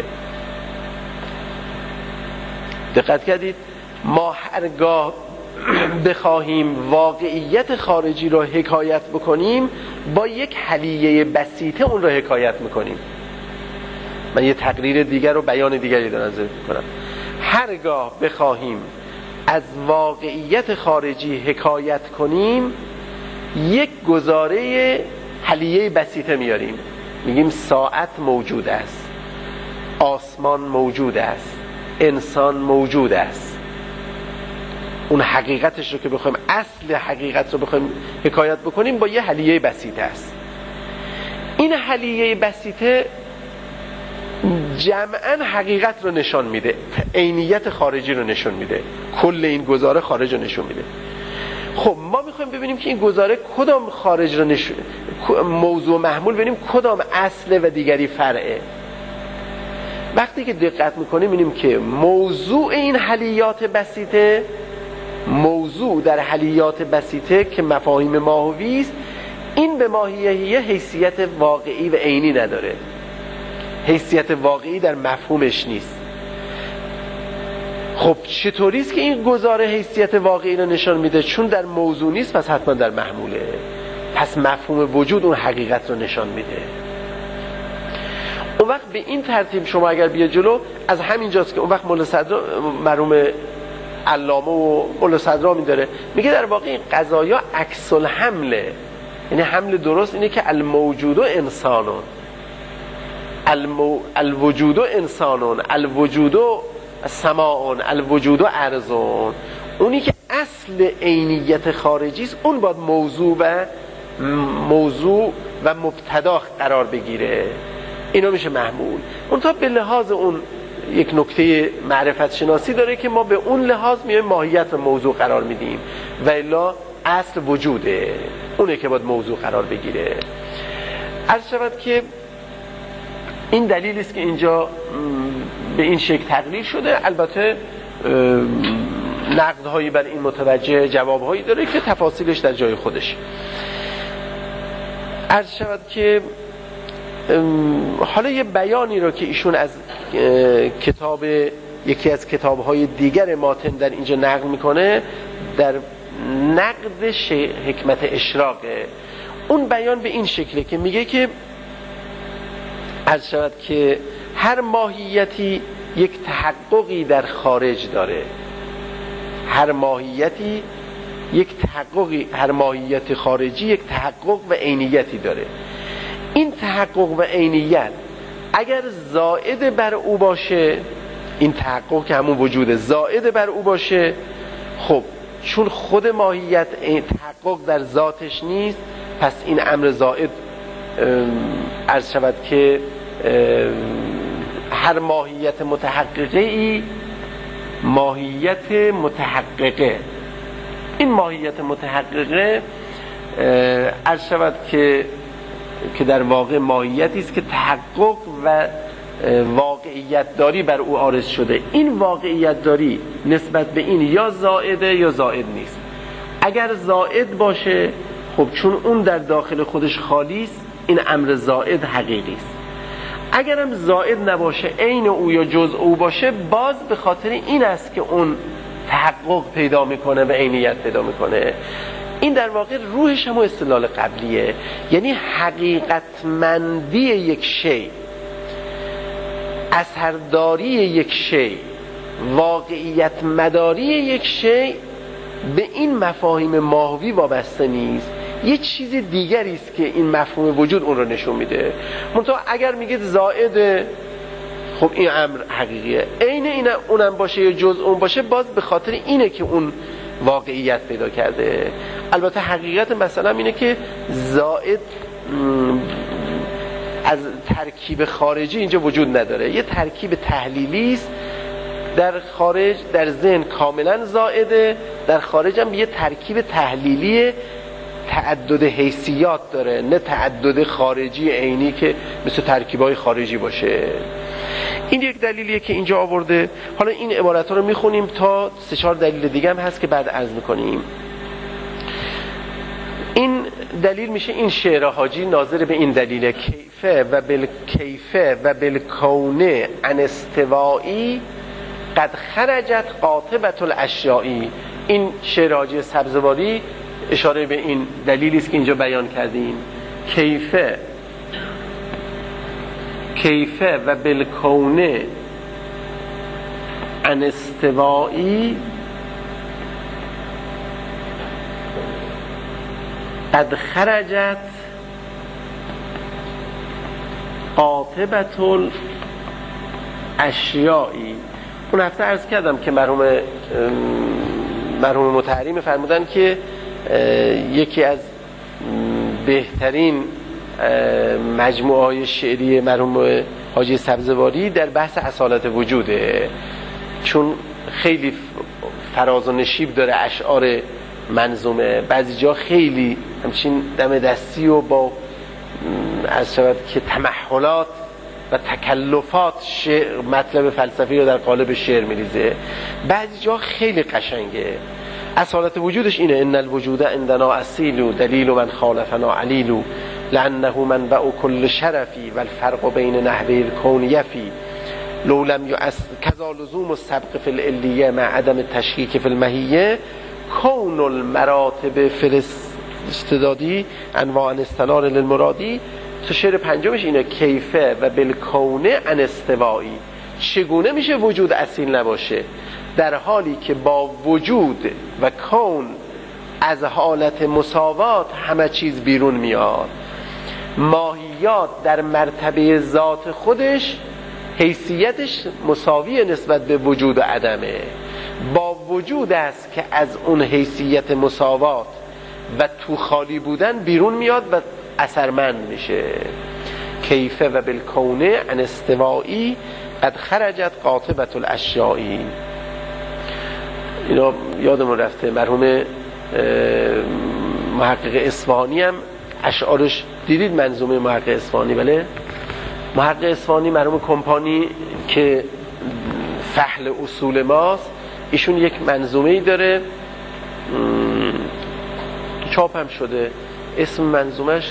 دقت کردید؟ ما هرگاه بخواهیم واقعیت خارجی رو حکایت بکنیم، با یک حلیه بسیطه اون رو حکایت میکنیم. من یه تقریر دیگر رو بیان دیگری دارم ذکر کنم. هرگاه بخواهیم از واقعیت خارجی حکایت کنیم، یک گزاره حلیه بسیطه میاریم، میگیم ساعت موجود است، آسمان موجود است، انسان موجود است. اون حقیقتش رو که بخوایم، اصل حقیقت رو بخوایم حکایت بکنیم، با یه حلیه بسیطه است. این حلیه بسیطه جمعاً حقیقت رو نشان میده، عینیت خارجی رو نشان میده، کل این گزاره خارج رو نشون میده. خب ما میخوایم ببینیم که این گزاره کدام خارج رو موضوع محمول ببینیم کدام اصله و دیگری فرعه. وقتی که دقت میکنیم میبینیم که موضوع این حلیات بسیطه، موضوع در حلیات بسیطه که مفاهیم ماهوی است، این به ماهیه حیثیت واقعی و عینی نداره، حیثیت واقعی در مفهومش نیست. خب چطوری است که این گزاره حیثیت واقعی رو نشان میده؟ چون در موضوع نیست، پس حتما در محموله، پس مفهوم وجود اون حقیقت رو نشان میده. اون وقت به این ترتیب شما اگر بیا جلو، از همین جاست که اون وقت مولا صدرا مرحوم علامه و مولا صدرا میداره، میگه در واقع این قضایا عکس الحمله، یعنی حمل درست اینه که الموجود انسانون، الوجود انسانون، الوجود سماعون، الوجود ارضون. اونی که اصل عینیت خارجی است، اون باید موضوع و مبتدا قرار بگیره. اینا میشه محمول. اون تا به لحاظ اون یک نکته معرفت شناسی داره که ما به اون لحاظ میایم ماهیت و موضوع قرار میدیم، و الا اصل وجوده، اونه که باید موضوع قرار بگیره. عرض شود که این دلیل است که اینجا به این شکل تقلیل شده. البته نقدهایی بر این متوجه، جوابهایی داره که تفاصیلش در جای خودش. عرض شود که حالا یه بیانی رو که ایشون از یکی از کتاب‌های دیگر ماتن در اینجا نقل میکنه، در نقد حکمت اشراقه. اون بیان به این شکله که میگه که عرض شود که هر ماهیتی یک تحققی در خارج داره. هر ماهیت خارجی یک تحقق و عینیتی داره. این تحقق و عینیت اگر زائد بر او باشه، این تحقق که همون وجوده زائد بر او باشه، خب چون خود ماهیت تحقق در ذاتش نیست، پس این امر زائد عرض شود که هر ماهیت متحققه ای ماهیت متحققه، این ماهیت متحققه عرض شود که در واقع ماهیتی است که تحقق و واقعیت داری بر او عارض شده. این واقعیت داری نسبت به این یا زائده یا زائد نیست. اگر زائد باشه، خب چون اون در داخل خودش خالی است، این امر زائد حقیقی است. اگرم زائد نباشه، عین او یا جزء او باشه، باز به خاطر این است که اون تحقق پیدا میکنه و عینیت پیدا میکنه. این در واقع روحش هم استدلال قبلیه، یعنی حقیقتمندی یک شی، اثرداری یک شی، واقعیت مداری یک شی به این مفاهیم ماهوی وابسته نیست، یه چیز دیگری است که این مفهوم وجود اون رو نشون میده. منتها اگر میگید زائد، خب این امر حقیقیه، عین این اونم باشه یا جزء اون باشه، باز به خاطر اینه که اون واقعیت پیدا کرده. البته حقیقت مثلا اینه که زائد از ترکیب خارجی اینجا وجود نداره، یه ترکیب تحلیلی است در خارج، در ذهن کاملا زائده، در خارج هم یه ترکیب تحلیلی تعدد حیثیات داره، نه تعدد خارجی عینی که مثل ترکیب‌های خارجی باشه. این یک دلیلیه که اینجا آورده. حالا این عبارت‌ها رو میخونیم تا 3-4 دلیل دیگه هم هست که بعد عرض میکنیم. این دلیل میشه این شعر حاجی ناظر به این دلیل: کیفه و بالکونه عن استوایی قد خرجت قاطبة الاشیائی. این شعر حاجی سبزواری اشاره به این دلیلی است که اینجا بیان کردیم. کیفه و بالکونه عن استوایی قد خرجت قاطبة الاشیائی. اون هفته عرض کردم که مرحوم متحریم فرمودن که یکی از بهترین مجموعه شعری مرحوم حاجی سبزواری در بحث اصالت وجوده، چون خیلی فراز و نشیب داره اشعار منظومه، بعضی جا خیلی همچین دم دستی و با از شود که تمحلات و تکلفات شعر مطلب فلسفی رو در قالب شعر میریزه، بعضی جا خیلی قشنگه. اصالت وجودش اینه: ان الوجود عندنا اصیل دلیل من خالفنا علیل لانه منبع كل شرفی والفرق بین نحوه الكون یفی لو لم کذا لزوم السبق فی العلیه مع عدم التشکیک فی المحیه کون المراتب فی الاستدادی انواع استنار للمرادی. تو شعر پنجمش اینه: کیفه و بالکونه عن استوایی. چگونه میشه وجود اصیل نباشه در حالی که با وجود و کون از حالت مساوات همه چیز بیرون میاد. ماهیات در مرتبه ذات خودش حیثیتش مساوی نسبت به وجود و عدمه، با وجود است که از اون حیثیت مساوات و تو خالی بودن بیرون میاد و اثرمند میشه. کیفه و بالکونه عن استوایی قد خرجت قاطبة الاشیائی. اینا یادمون رفته مرحوم محقق اصفهانی هم اشعارش دیدید، منظومه محقق اصفهانی؟ بله، محقق اصفهانی مرحوم کمپانی که فحل اصول ماست. ایشون یک منظومه‌ای داره، چاپ هم شده، اسم منظومش،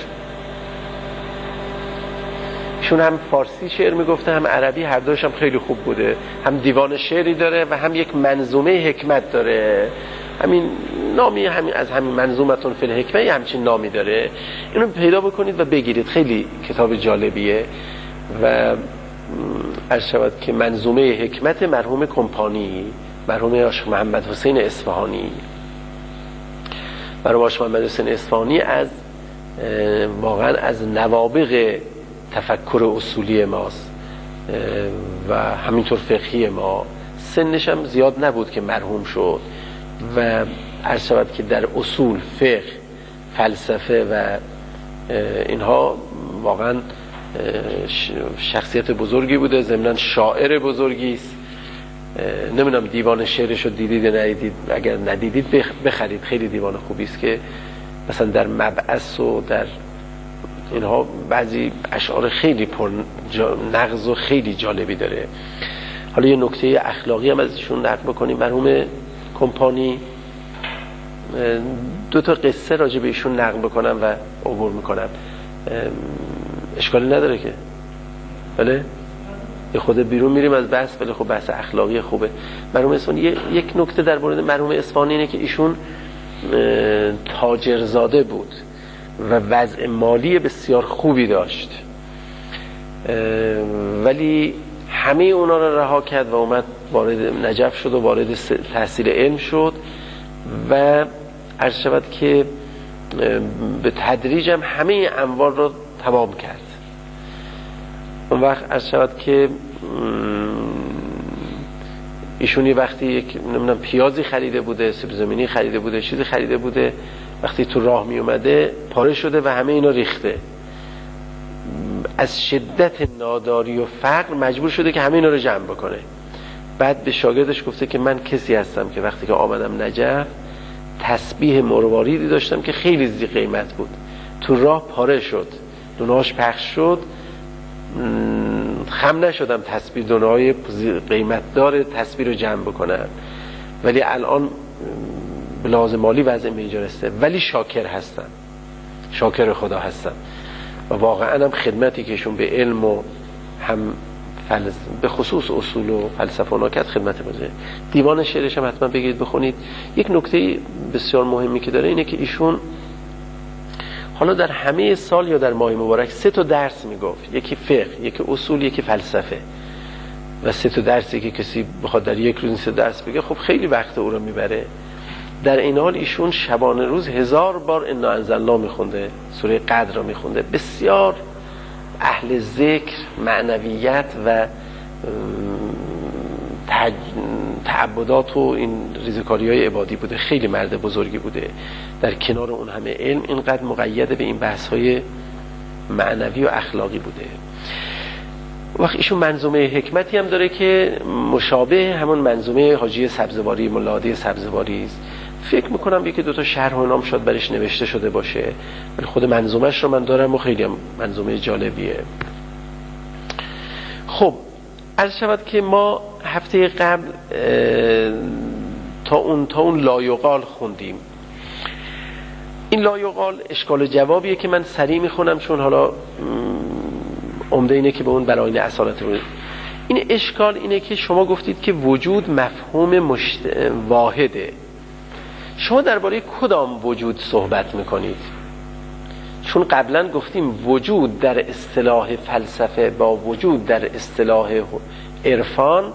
ایشون هم فارسی شعر میگفته هم عربی، هر دوش هم خیلی خوب بوده، هم دیوان شعری داره و هم یک منظومه حکمت داره، همین نامی، همین از همین منظومتون فی الحکمه همچین نامی داره. اینو پیدا بکنید و بگیرید، خیلی کتاب جالبیه. و عرض شود که منظومه حکمت مرحوم کمپانی، مرحوم عاشق محمد حسین اصفهانی. مرحوم عاشق محمد حسین اصفهانی از واقعا از نوابغ تفکر اصولی ماست و همینطور فقهی ما. سنش هم زیاد نبود که مرحوم شد و عرض شود که در اصول، فقه، فلسفه و اینها واقعا شخصیت بزرگی بوده، ضمناً شاعر بزرگی است. نمیدونم دیوان شعرش رو دیدید یا ندیدید، اگر ندیدید بخرید، خیلی دیوان خوبی است که مثلا در مبعث و در اینها بعضی اشعار خیلی پر نغز و خیلی جالبی داره. حالا یه نکته اخلاقی هم ازشون نقل بکنیم. مرحوم کمپانی دو تا قصه راجع به ایشون نقل بکنم و عبور میکنم، اشکالی نداره که بله یه خود بیرون میریم از بحث، ولی خب بحث اخلاقی خوبه. مرحوم اصفهانی یک نکته در مورد مرحوم اصفهانی اینه که ایشون تاجرزاده بود و وضع مالی بسیار خوبی داشت، ولی همه اونا رو رها کرد و اومد وارد نجف شد و وارد تحصیل علم شد و عرض شود که به تدریج هم همه اموال رو تمام کرد. اون وقت عرض شود که ایشون یه وقتی یک نمیدونم پیازی خریده بوده، سیب زمینی خریده بوده، چیزی خریده بوده، وقتی تو راه می اومده پاره شده و همه اینا ریخته. از شدت ناداری و فقر مجبور شده که همه اینا رو جمع بکنه. بعد به شاگردش گفته که من کسی هستم که وقتی که آمدم نجف تسبیح مرواریدی داشتم که خیلی زی قیمت بود، تو راه پاره شد، دونهاش پخش شد، خم نشدم تسبیح دونه‌های قیمت داره تسبیح رو جمع بکنم، ولی الان به لحاظ مالی وضع اینجورسته، ولی شاکر هستم، شاکر خدا هستم. و واقعا هم خدمتی کهشون به علم و هم به خصوص اصول و فلسفه و نکات خدمت بوده. دیوان شعرش هم حتما بگید بخونید. یک نکته بسیار مهمی که داره اینه که ایشون حالا در همه سال یا در ماه مبارک 3 تا درس میگفت، یکی فقه، یکی اصول، یکی فلسفه. و 3 تا درسی که کسی بخواد در یک روز این 3 درس بگه خب خیلی وقت او رو میبره. در این حال ایشون شبانه روز 1000 بار انا انزلنا میخونده، سوره قدر رو میخونده. بسیار اهل ذکر، معنویت و تعبدات و این ریزکاری‌های عبادی بوده. خیلی مرد بزرگی بوده. در کنار اون همه علم اینقدر مقید به این بحث‌های معنوی و اخلاقی بوده. وقت ایشون منظومه حکمتی هم داره که مشابه همون منظومه حاجی سبزواری، ملادی سبزواری است. فکر میکنم یکی 2 تا شرح و نام شاید برش نوشته شده باشه، ولی خود منظومش رو من دارم و خیلی هم منظومه جالبیه. خب عرض شود که ما هفته قبل تا اون لایقال خوندیم. این لایقال اشکال جوابیه که من سریع میخونم چون حالا عمده اینه که به اون براین اصالت رو. این اشکال اینه که شما گفتید که وجود مفهوم واحده. شما درباره کدام وجود صحبت میکنید؟ چون قبلا گفتیم وجود در اصطلاح فلسفه با وجود در اصطلاح عرفان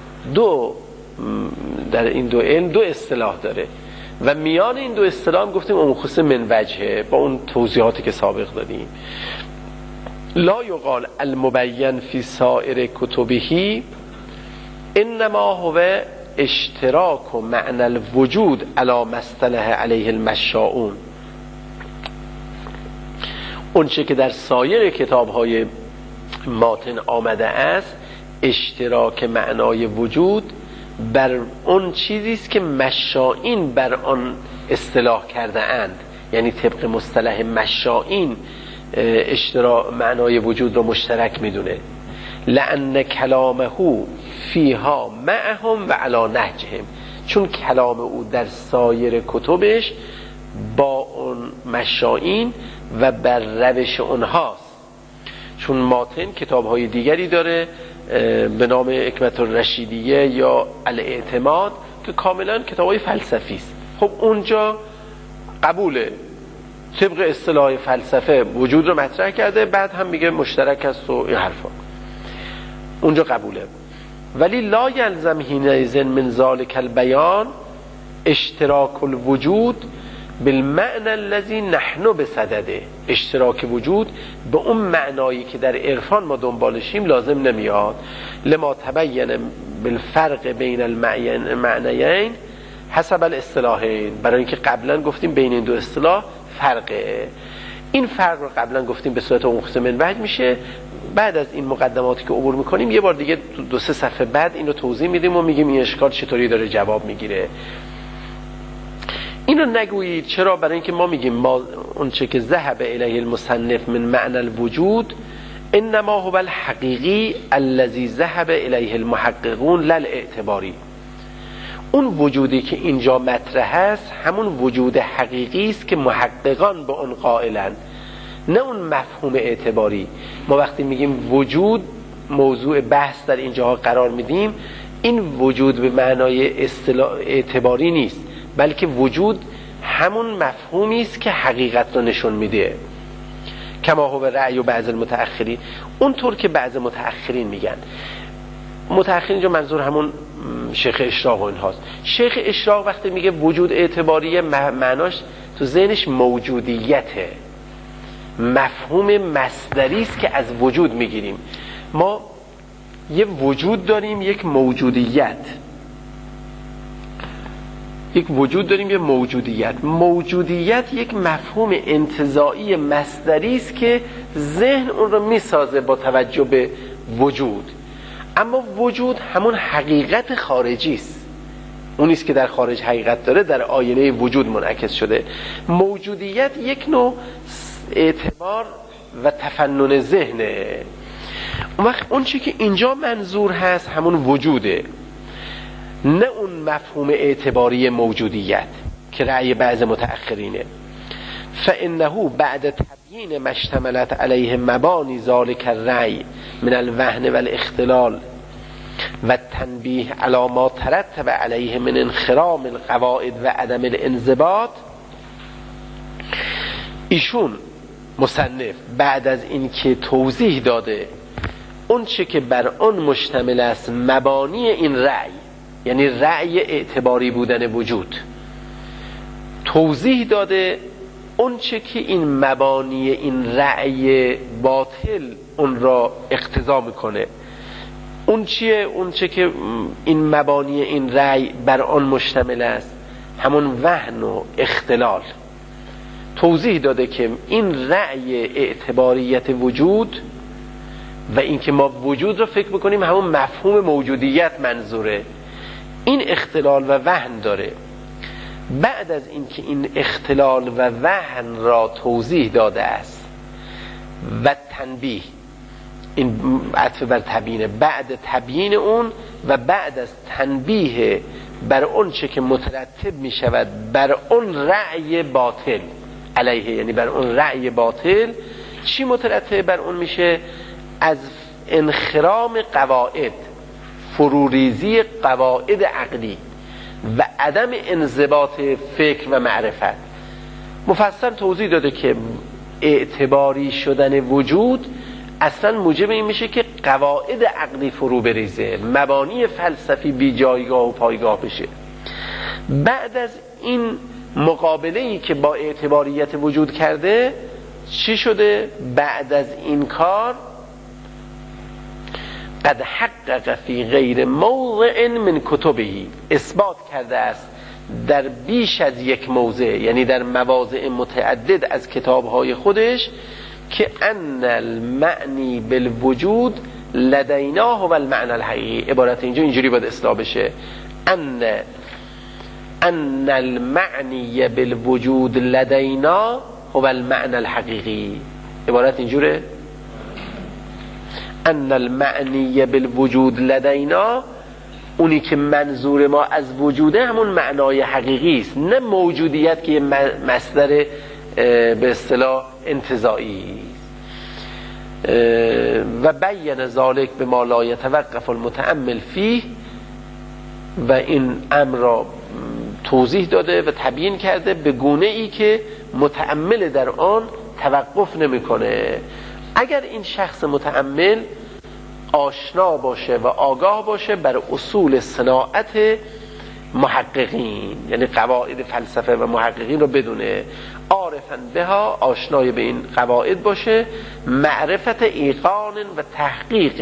در این دو علم 2 اصطلاح داره و میان این 2 اصطلاح هم گفتیم مخصوص من وجهه با اون توضیحاتی که سابق دادیم. لا یقال المبین فی سائر کتبه انما هو اشتراک و معنی الوجود علی مصطلح علیه المشاؤون. اون چه که در سایر کتاب‌های ماتن آمده است اشتراک معنای وجود بر اون چیزی است که مشائین بر آن اصطلاح کرده اند، یعنی طبق مصطلح مشائین اشتراک معنای وجود رو مشترک میدونه. لأن کلامه فیها معهم و علی نهجهم، چون کلام او در سایر کتبش با اون مشائین و بر روش اونهاست. چون ماتن کتاب‌های دیگری داره به نام حکمت الرشیدیه یا الاعتماد که کاملا کتاب‌های فلسفی است. خب اونجا قبوله، طبق اصطلاح فلسفه وجود رو مطرح کرده، بعد هم میگه مشترک است و این حرفا، اونجا قبوله. ولی لا یلزم حینئذ من ذلک البیان اشتراک الوجود بالمعنى الذي نحن بصدده. اشتراک وجود به اون معنایی که در عرفان ما دنبالشیم لازم نمیاد. لما تبین بالفرق بین المعنیین حسب الاصطلاحین، برای اینکه قبلا گفتیم بین این دو اصطلاح فرقه. این فرق رو قبلا گفتیم به صورت مختصر منوج میشه. بعد از این مقدماتی که عبور میکنیم یه بار دیگه 2-3 صفحه بعد این رو توضیح میدیم و میگیم این اشکال چطوری داره جواب میگیره. این رو نگویید. چرا؟ برای اینکه ما میگیم ما اون چه که ذهب الیه المصنف من معنی الوجود انما هو الحقیقی الذي ذهب الیه المحققون لا الاعتباری. اون وجودی که اینجا مطرح است همون وجود حقیقی است که محققان به اون قائلن، نه اون مفهوم اعتباری. ما وقتی میگیم وجود موضوع بحث در اینجا قرار میدیم، این وجود به معنای اعتباری نیست، بلکه وجود همون مفهومی است که حقیقت رو نشون میده. کما هو رأی بعض المتأخرین، اونطور که بعض متأخرین میگن. متأخرین اینجا منظور همون شیخ اشراق و اینهاست. شیخ اشراق وقتی میگه وجود اعتباریه معناش تو ذهنش موجودیته، مفهوم مصدری است که از وجود میگیریم. ما یه وجود داریم، یک موجودیت، یک وجود داریم، یه موجودیت یک مفهوم انتزاعی مصدری است که ذهن اون رو میسازه با توجه به وجود. اما وجود همون حقیقت خارجی است، اون است که در خارج حقیقت داره، در آینه وجود منعکس شده. موجودیت یک نوع اعتبار و تفنن ذهنه. اون چی که اینجا منظور هست همون وجوده، نه اون مفهوم اعتباری موجودیت که رأی بعض متأخرینه. فإنه بعد تبیین ما اشتملت علیه مبانی ذلک الرأی من الوهن والاختلال و تنبیه علی ما ترتب علیه من انخرام القواعد و عدم الانضباط، ایشون مصنف بعد از این که توضیح داده اون چه که بر اون مشتمل است مبانی این رأی، یعنی رأی اعتباری بودن وجود، توضیح داده اون چه که این مبانی این رأی باطل اون را اقتضا میکنه. اون چیه؟ اون چه که این مبانی این رأی بر آن مشتمل است همون وهن و اختلال. توضیح داده که این رأی اعتباریت وجود و این که ما وجود رو فکر بکنیم همون مفهوم موجودیت منظوره، این اختلال و وهن داره. بعد از این که این اختلال و وهن را توضیح داده است و تنبیه، این عطف بر تبیینه، بعد تبیین اون و بعد از تنبیه بر اون چه که مترتب می شود بر اون رأی باطل علیه، یعنی بر اون رأی باطل چی مترتب بر اون میشه؟ از انخرام قواعد، فروریزی قواعد عقلی و عدم انضباط فکر و معرفت. مفصل توضیح داده که اعتباری شدن وجود اصلا موجب این میشه که قواعد عقلی فرو بریزه، مبانی فلسفی بی جایگاه و پایگاه بشه. بعد از این مقابله‌ای که با اعتباریت وجود کرده چی شده؟ بعد از این کار قد حقق فی غیر موضع من کتبهی، اثبات کرده است در بیش از یک موضع، یعنی در مواضع متعدد از کتابهای خودش، که ان المعنی بالوجود لدیناه و المعنی الحقیقی. عبارت اینجا اینجوری باید اصلاح بشه، ان المعنی بالوجود لدینا هو المعنی الحقیقی. عبارت اینجوره، ان المعنی بالوجود لدینا، اونی که منظور ما از وجوده همون معنای حقیقی است، نه موجودیت که یه مصدر به اصطلاح انتزاعی. و بیان ذالک به ما لا یتوقف المتأمل فیه، و این امر را توضیح داده و تبیین کرده به گونه ای که متأمل در آن توقف نمیکنه. اگر این شخص متأمل آشنا باشه و آگاه باشه بر اصول صناعت محققین، یعنی قواعد فلسفه و محققین رو بدونه، عارفاً بها، آشنای به این قواعد باشه، معرفت ایقان و تحقیق،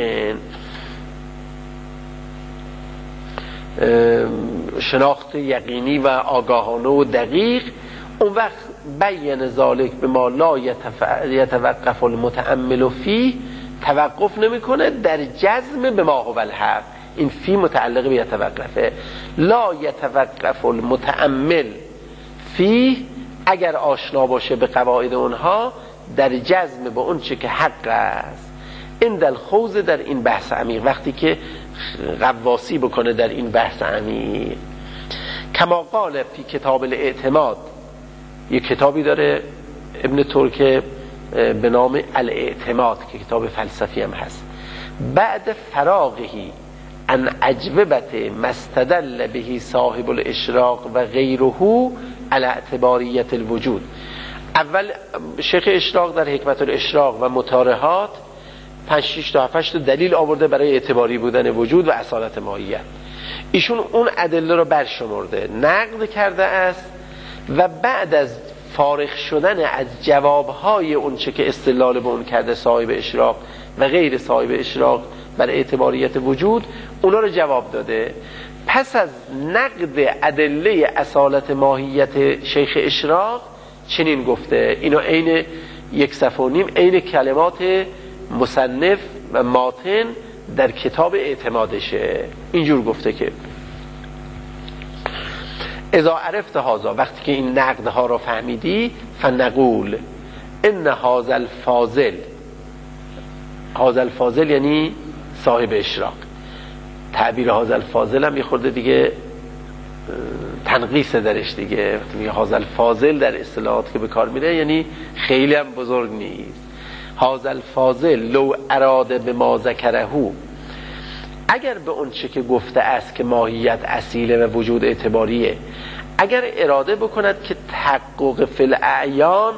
شناخت یقینی و آگاهانه و دقیق. اون وقت بیان ذالک به ما لا یتوقف المتأمل فیه، توقف نمیکنه در جزم به ما هو الحق. این فی متعلق به یتوقفه. لا یتوقف المتأمل فیه، اگر آشنا باشه به قواعد اونها، در جزم به اون چه که حق است. این در خوض در این بحث عمیق، وقتی که غواصی بکنه در این بحث عمیق. کما قال فی کتاب الاعتماد، یک کتابی داره ابن ترک به نام الاعتماد که کتاب فلسفی هم هست، بعد فراغهی ان اجوبت مستدل بهی صاحب الاشراق و غیره علی اعتباریت الوجود. اول شیخ اشراق در حکمت الاشراق و مطارحات 5-6 تا 7 تا دلیل آورده برای اعتباری بودن وجود و اصالت ماهیت. ایشون اون ادله رو برشمرده، نقد کرده است و بعد از فارغ شدن از جوابهای اون چه که استدلال به اون کرده صاحب اشراق و غیر صاحب اشراق بر اعتباریت وجود، اونا رو جواب داده. پس از نقد ادله اصالت ماهیت شیخ اشراق چنین گفته، اینا عین 1.5 صفحه عین کلمات مصنف و ماتن در کتاب اعتمادشه. اینجور گفته که اذا عرفت هذا، وقتی که این نقدها را فهمیدی، فنقول ان هذا الفاضل، هذا الفاضل یعنی صاحب اشراق. تعبیر هذا الفاضل هم یه خورده دیگه تنقیص درش دیگه، میگه هذا الفاضل در اصطلاحات که به کار میره یعنی خیلی هم بزرگ نیست. هذا الفاضل لو اراده به ما ذکره، اگر به اون چه که گفته است که ماهیت اصیله و وجود اعتباریه، اگر اراده بکند که تحقق فی الاعیان،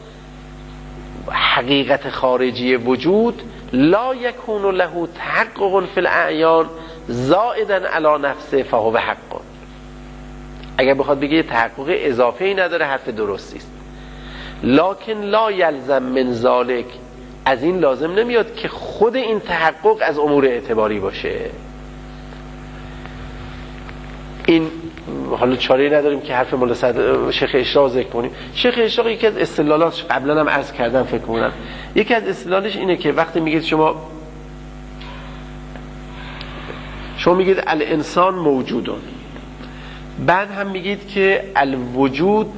حقیقت خارجی وجود، لا یکون له تحقق فی الاعیان زائدا علی نفسه فهو حق. اگر بخواد بگه تحقق اضافه‌ای نداره، حرف درستی است. لکن لا یلزم من ذالک، از این لازم نمیاد که خود این تحقق از امور اعتباری باشه. این حالا چاره‌ای نداریم که حرف مولا شیخ اشراق ذکر کنیم. شیخ اشراق یکی از استدلالاتش قبلا هم عرض کردم فکر کنم، یکی از استدلالش اینه که وقتی میگید شما میگید الانسان موجودون، بعد هم میگید که الوجود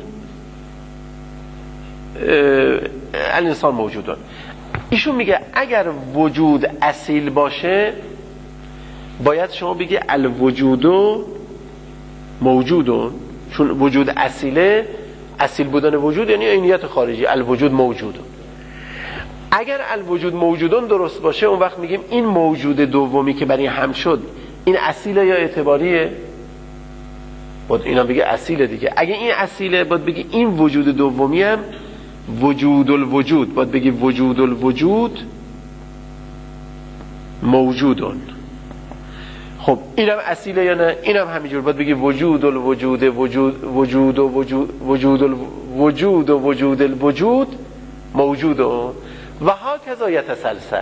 الانسان موجودون، ایشون میگه اگر وجود اصیل باشه باید شما بگی الوجودو موجودون، چون وجود اصیله، اصیل بودن وجود یعنی عینیت خارجی، الوجود موجودون. اگر الوجود موجودون درست باشه، اون وقت میگیم این موجود دومی که برای هم شد، این اصیله یا اعتباریه؟ باید اینا بگه اصیله دیگه. اگه این اصیله باید بگی این وجود دومی هم وجود الوجود، باید بگی وجود الوجود موجودون. خب اینم اصیله یا نه؟ اینم همینجور باید بگی وجود الوجود وجود وجود الوجود موجودون و ها کذا یتسلسل.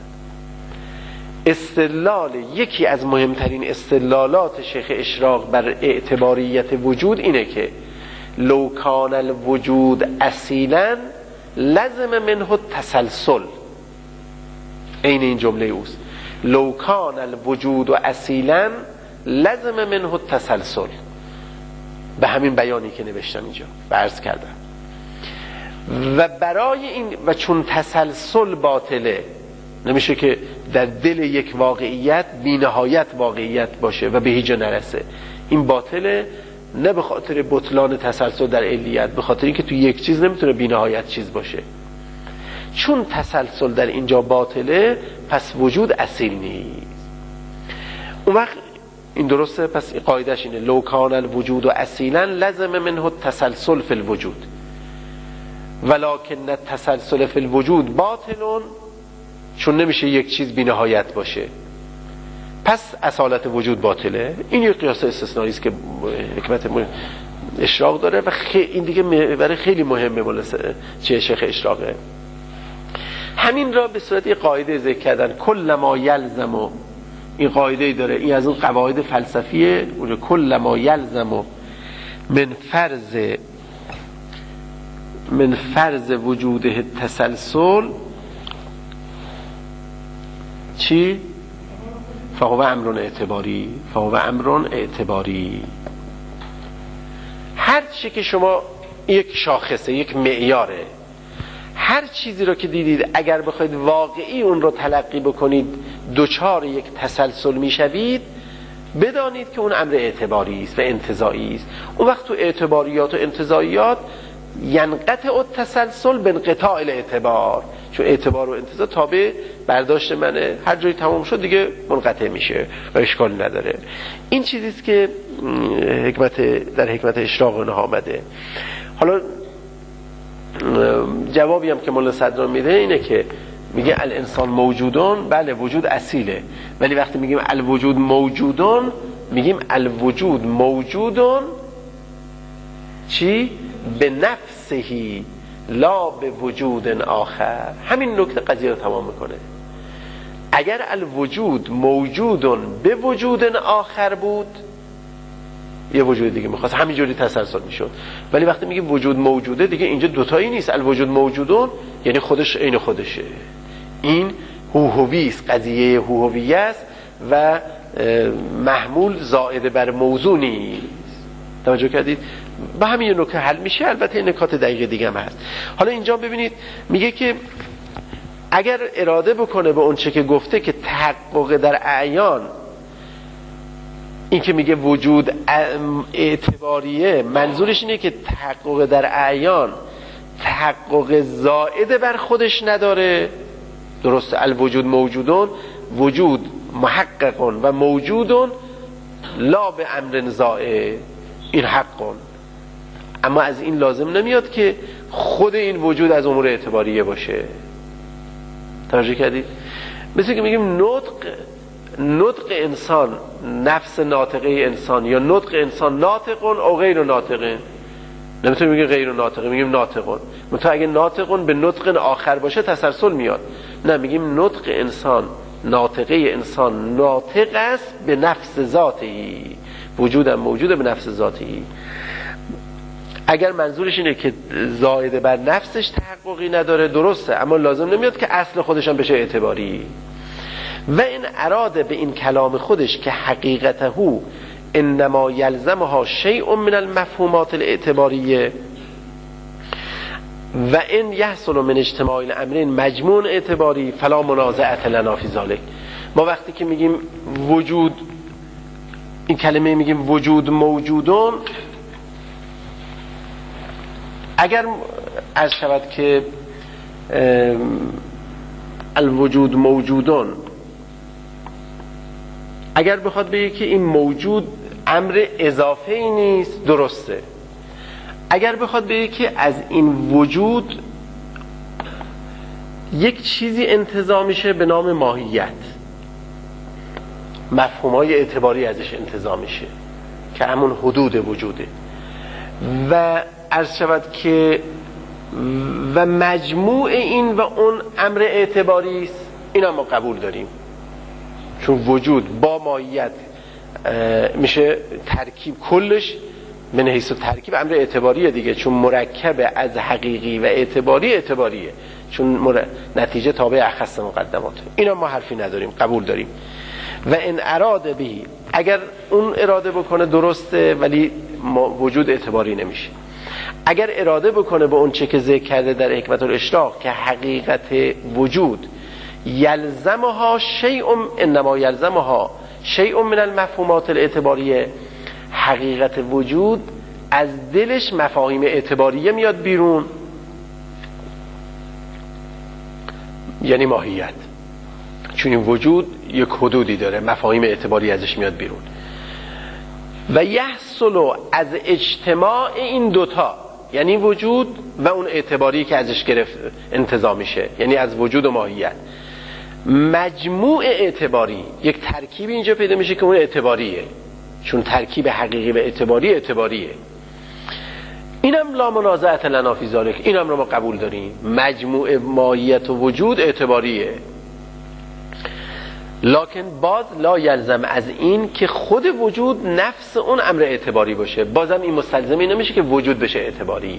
استدلال، یکی از مهمترین استدلالات شیخ اشراق بر اعتباریت وجود اینه که لو کان الوجود اصیلا لازم منه تسلسل. این جمله اوست، لو کان الوجود اصیلا لازم منه تسلسل. به همین بیانی که نوشتم اینجا عرض کردم. و برای این، و چون تسلسل باطله نمیشه که در دل یک واقعیت بی نهایت واقعیت باشه و به هیچ جا نرسه. این باطله، نه به خاطر بطلان تسلسل در علیت، به خاطر اینکه تو یک چیز نمیتونه بی نهایت چیز باشه. چون تسلسل در اینجا باطله، پس وجود اصیل نیست. اون وقت این درسته، پس قاعدش اینه لو کان الوجود اصیلا لزم منه التسلسل فی الوجود ولکن التسلسل فی الوجود باطل، چون نمیشه یک چیز بی نهایت باشه پس اصالت وجود باطله. این یک قیاس استثنایی است که حکمت اشراق داره و این دیگه برای خیلی مهمه چه شیخ اشراقه. همین را به صورت یک قاعده ذکر کردن، کل ما یلزم، این قاعده داره، این از اون قواعد فلسفیه، اون کل ما یلزم من فرض وجوده تسلسل چی؟ فهو امر اعتباری. هر چی که شما یک شاخصه، یک معیاره، هر چیزی رو که دیدید اگر بخواید واقعی اون رو تلقی بکنید دوچار یک تسلسل میشوید، بدانید که اون امر اعتباری است و انتزاعی است. اون وقت تو اعتباریات و انتزاعیات ینقطع التسلسل بانقطاع الاعتبار، چون اعتبار و انتزاع تابع برداشت منه، هر جایی تمام شد دیگه منقطع میشه و اشکال نداره. این چیزی است که در حکمت اشراق اونها آمده. حالا جوابی هم که مولا صدران میده اینه که میگه الانسان موجودون، بله وجود اصیله، ولی وقتی میگیم الوجود موجودون، میگیم الوجود موجودون چی؟ به نفسهی لا به وجود آخر. همین نکته قضیه رو تمام میکنه. اگر الوجود موجودون به وجود آخر بود، یه وجود دیگه میخواست همینجوری تسلسل میشد، ولی وقتی میگه وجود موجوده دیگه اینجا دوتایی نیست. الوجود موجودون یعنی خودش عین خودشه، این هوهوی است، قضیه هوهویه است و محمول زائد بر موضوع نیست. توجه کردید؟ با همین نکته حل میشه. البته این نکات دقیق دیگه هم هست. حالا اینجا ببینید میگه که اگر اراده بکنه به اون چه که گفته که تحقق در اعیان، این که میگه وجود اعتباریه، منظورش اینه که تحقق در اعیان تحقق زائد بر خودش نداره. درست، الوجود موجودون، وجود محققون و موجودون لا به امر زائد، این حقون، اما از این لازم نمیاد که خود این وجود از امور اعتباریه باشه. توجه کردید؟ مثل که میگیم نطق انسان، نفس ناطقه انسان، یا نطق انسان ناطقون او غیر ناطقین. نمیتونیم بگیم غیر ناطقین، میگیم ناطقون. مثلا اگه ناطقون به نطق آخر باشه تسلسل میاد. نه، میگیم نطق انسان، ناطقه انسان ناطق است به نفس ذاتی، وجودم موجوده به نفس ذاتی. اگر منظورش اینه که زائد بر نفسش تحققی نداره، درسته، اما لازم نمیاد که اصل خودش هم بشه اعتباری. و این اراده به این کلام خودش که حقیقته انما یلزمها شیء من المفهومات الاعتباریه و این یحصل من اجتماع الامرین مجموع اعتباری فلا منازعه لنا فی ذلک. ما وقتی که میگیم وجود، این کلمه میگیم وجود موجودون، اگر عرض شود که الوجود موجودون، اگر بخواد بگه که این موجود امر اضافه ای نیست، درسته. اگر بخواد بگه که از این وجود یک چیزی انتزاع میشه به نام ماهیت، مفهومای اعتباری ازش انتزاع میشه که همون حدود وجوده، و عرض شود که و مجموع این و اون امر اعتباری است، این هم ما قبول داریم، چون وجود با ماهیت میشه ترکیب کلش من حیث ترکیب امر اعتباریه دیگه، چون مرکب از حقیقی و اعتباریه، چون نتیجه تابع اخص مقدمات. اینا ما حرفی نداریم، قبول داریم. و ان اراده بهی، اگر اون اراده بکنه درسته، ولی وجود اعتباری نمیشه. اگر اراده بکنه به اون چه که ذکر کرده در حکمت الاشراق که حقیقت وجود یلزمها شیء، انما یلزمها شیء من المفهومات الاعتباریه، حقیقت وجود از دلش مفاهیم اعتباریه میاد بیرون، یعنی ماهیت، چون این وجود یک حدودی داره، مفاهیم اعتباری ازش میاد بیرون. و یحصل از اجتماع این دوتا، یعنی وجود و اون اعتباری که ازش گرفت انتزاع میشه، یعنی از وجود و ماهیت، مجموع اعتباری، یک ترکیب اینجا پیدا میشه که اون اعتباریه، چون ترکیب حقیقی و اعتباریه. اینم لا منازعه لنا فی ذلک، اینم رو ما قبول داریم، مجموع ماهیت و وجود اعتباریه. لکن باز لا یلزم از این که خود وجود نفس اون امر اعتباری باشه، بازم این مستلزم این نمیشه که وجود بشه اعتباری.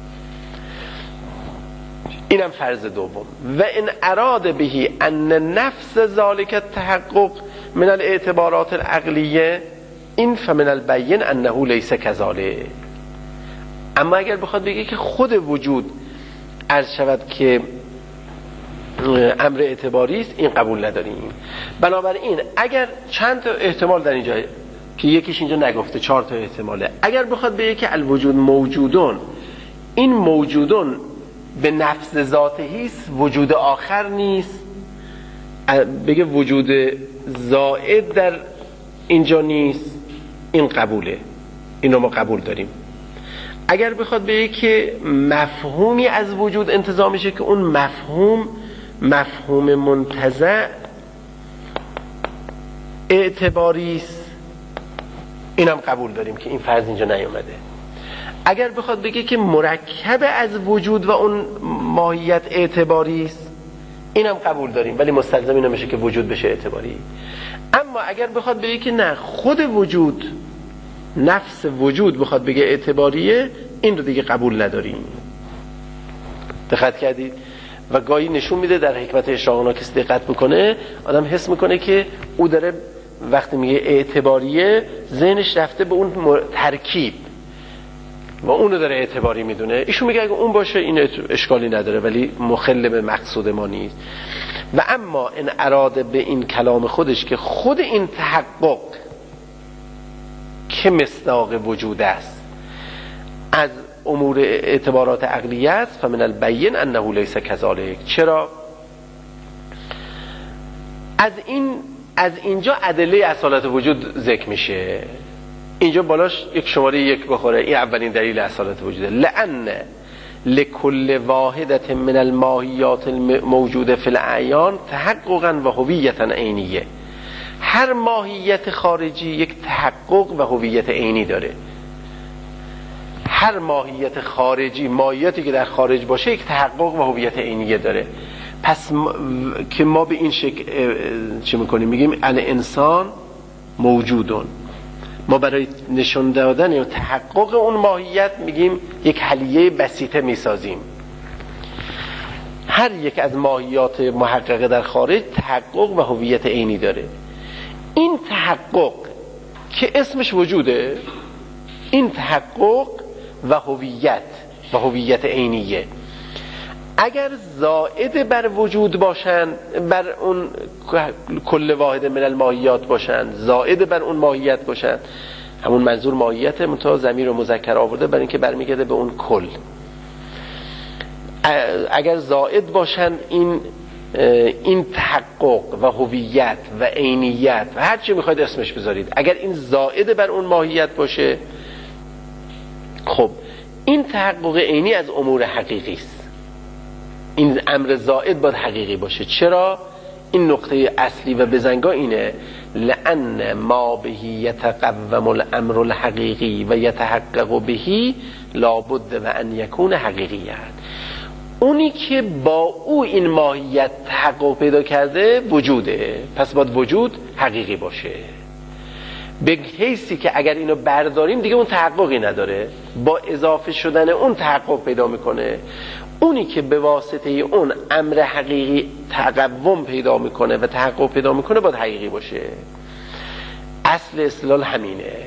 اینم فرض دوم. و ان اراد به ان نفس ذالک التحقق من الاعتبارات العقلیه، این فمن البین انه لیس کذالک. اما اگر بخواد بگه که خود وجود عرض شود که امر اعتباری است، این قبول نداریم. بنابراین اگر چند تا احتمال در اینجا که یکیش اینجا نگفته، 4 تا احتماله، اگر بخواد بگه که الوجود موجودون، این موجودون به نفس ذاتهی است، وجود آخر نیست، بگه وجود زائد در اینجا نیست، این قبوله، اینو ما قبول داریم. اگر بخواد بگه که مفهومی از وجود انتزاع میشه که اون مفهوم منتزع اعتباری است، اینم قبول داریم که این فرض اینجا نیومده. اگر بخواد بگه که مرکب از وجود و اون ماهیت اعتباری است، اینم قبول داریم، ولی مستلزم این نمیشه که وجود بشه اعتباری. اما اگر بخواد بگه که نه، خود وجود، نفس وجود بخواد بگه اعتباریه، این رو دیگه قبول نداریم. دقت کردید؟ و گاهی نشون میده در حکمت اشراقنا کسی دقت بکنه، آدم حس میکنه که او داره وقتی میگه اعتباریه، ذهنش رفته به اون ترکیب و اونو داره اعتباری میدونه. ایشون میگه اگه اون باشه این اشکالی نداره، ولی مخل به مقصود ما نیست. و اما این اراده به این کلام خودش که خود این تحقق که مصداق وجود است از امور اعتبارات عقلیه است، فمن البین انه لیس کذالک. چرا؟ از اینجا ادله اصالت وجود ذکر میشه، اینجا بالاش یک شماره 1 بخوره، این اولین دلیل اصالت وجوده. لأن لكل واحدة من الماهیات الموجوده فی الاعیان تحققا و هویتا عینیه. هر ماهیت خارجی یک تحقق و هویت عینی داره. هر ماهیت خارجی، ماهیتی که در خارج باشه، یک تحقق و هویت عینیه داره. پس که ما به این شکل چه میکنیم؟ میگیم الانسان موجودون. ما برای نشون دادن یا تحقق اون ماهیت میگیم یک حلیه بسیطه میسازیم. هر یک از ماهیات محققه در خارج تحقق و هویت عینی داره. این تحقق که اسمش وجوده، این تحقق و هویت عینیه، اگر زائد بر وجود باشن، بر اون کل واحد من الماهیات باشن، زائد بر اون ماهیت باشن، همون منظور ماهیت منتها ضمیر مذکر آورده برای اینکه برمیگرده به اون کل. اگر زائد باشن این تحقق و هویت و عینیت و هر چی میخواید اسمش بذارید، اگر این زائد بر اون ماهیت باشه، خب این تحقق عینی از امور حقیقی است. این امر زائد باید حقیقی باشه. چرا؟ این نقطه اصلی و بزنگاه اینه، لأن ما بهی یتقوم الامر الحقیقی و یتحقق بهی لابد و ان یکون حقیقیت. اونی که با او این ماهیت تحقق پیدا کرده وجوده، پس باید وجود حقیقی باشه، به حیثی که اگر اینو برداریم دیگه اون تحققی نداره، با اضافه شدن اون تحقق پیدا میکنه. اونی که به واسطه اون امر حقیقی تقوم پیدا میکنه و تحقق پیدا میکنه باید حقیقی باشه. اصل استدلال همینه.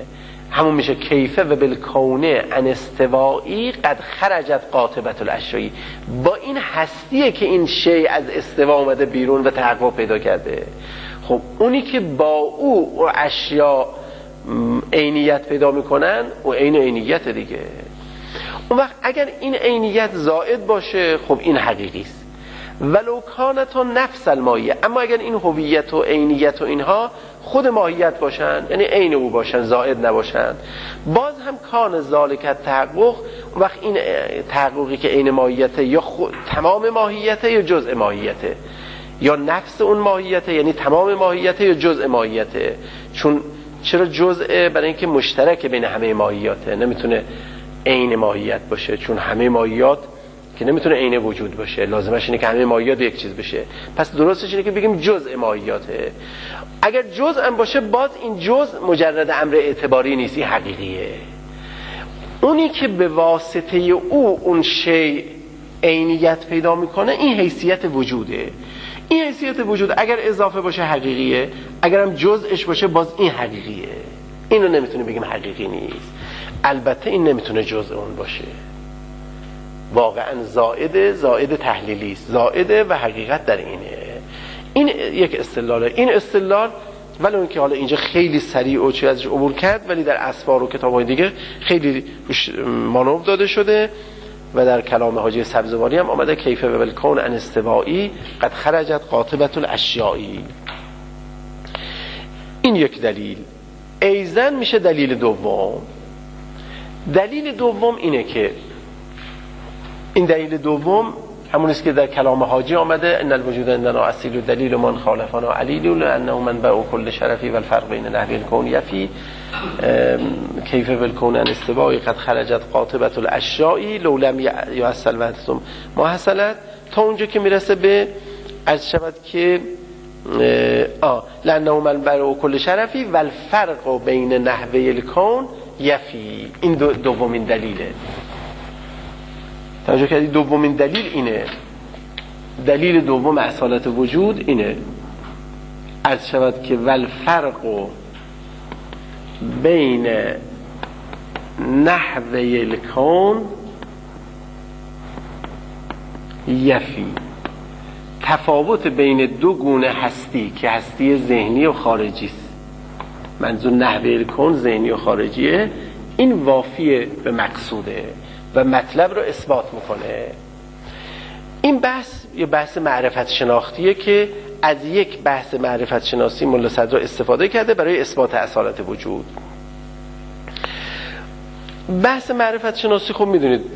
همون میشه کیفه و بالکون عن استوایی قد خرجت قاطبة الاشیاء. با این هستیه که این شی از استوا اومده بیرون و تحقق پیدا کرده. خب اونی که با او اشیا عینیت پیدا میکنن و عین عینیت دیگه. اون وقت اگر این عینیت زائد باشه خب این حقیقی است. ولو کانت نفس المایه، اما اگر این هویت و عینیت و اینها خود ماهیت باشن، یعنی عین او باشن، زائد نباشن، باز هم کان ذالک تحقق. وقت این تحققی که عین ماهیته یا تمام ماهیته یا جزء ماهیته، یا نفس اون ماهیته یعنی تمام ماهیته یا جزء ماهیته. چرا جزء؟ برای اینکه مشترک بین همه ماهیاته، نمیتونه عین ماهیت باشه، چون همه ماهیات که نمیتونه عین وجود باشه، لازمش اینه که همه ماهیات یک چیز بشه. پس درستش اینه که بگیم جزء ماهیاته. اگر جزء هم باشه باز این جزء مجرد امر اعتباری نیست، این حقیقیه. اونی که به واسطه او اون شی عینیت پیدا میکنه این حیثیت وجوده. این حیثیت وجود اگر اضافه باشه حقیقیه، اگر هم جزءش باشه باز این حقیقیه. اینو نمیتونه بگیم حقیقی نیست. البته این نمیتونه جزء اون باشه، واقعا زائد تحلیلی است، زائده و حقیقت در اینه. این یک استدلاله. این استدلال ولی اون که حالا اینجا خیلی سریع و چی ازش عبور کرد، ولی در اسفار و کتاب‌های دیگه خیلی مانور داده شده و در کلام حاجی سبزواری هم آمده کیفه و بالکون عن استوایی قد خرجت قاطبة الاشیاء. این یک دلیل. ایزن میشه دلیل دوم. دلیل دوم اینه که این دلیل دوم همون است که در کلام حاجی آمده ان الوجود عندنا اصیل و دلیل من خالفنا علیل لانه منبع کل شرفی والفرق بین نحو الكون یفی کیف بالکون عن استوایی قد خرجت قاطبة الاشیاء لو لم یحصل وحدتهم ما حصلت، تا اونجا که میرسه به عرض شود که لانه منبع کل شرفی والفرق بین نحو الكون یفی. این دومین دلیله. توجه کردید؟ دومین دلیل اینه. دلیل دوم اصالت وجود اینه، عرض شود که والفرق بین نحو الکون یفی. تفاوت بین دو گونه هستی که هستی ذهنی و خارجی است، منظور نحو الکون ذهنی و خارجیه، این وافیه به مقصوده و مطلب رو اثبات میکنه. این بحث یه بحث معرفت شناختیه که از یک بحث معرفت شناسی ملا صدرا استفاده کرده برای اثبات اصالت وجود. بحث معرفت شناسی خب میدونید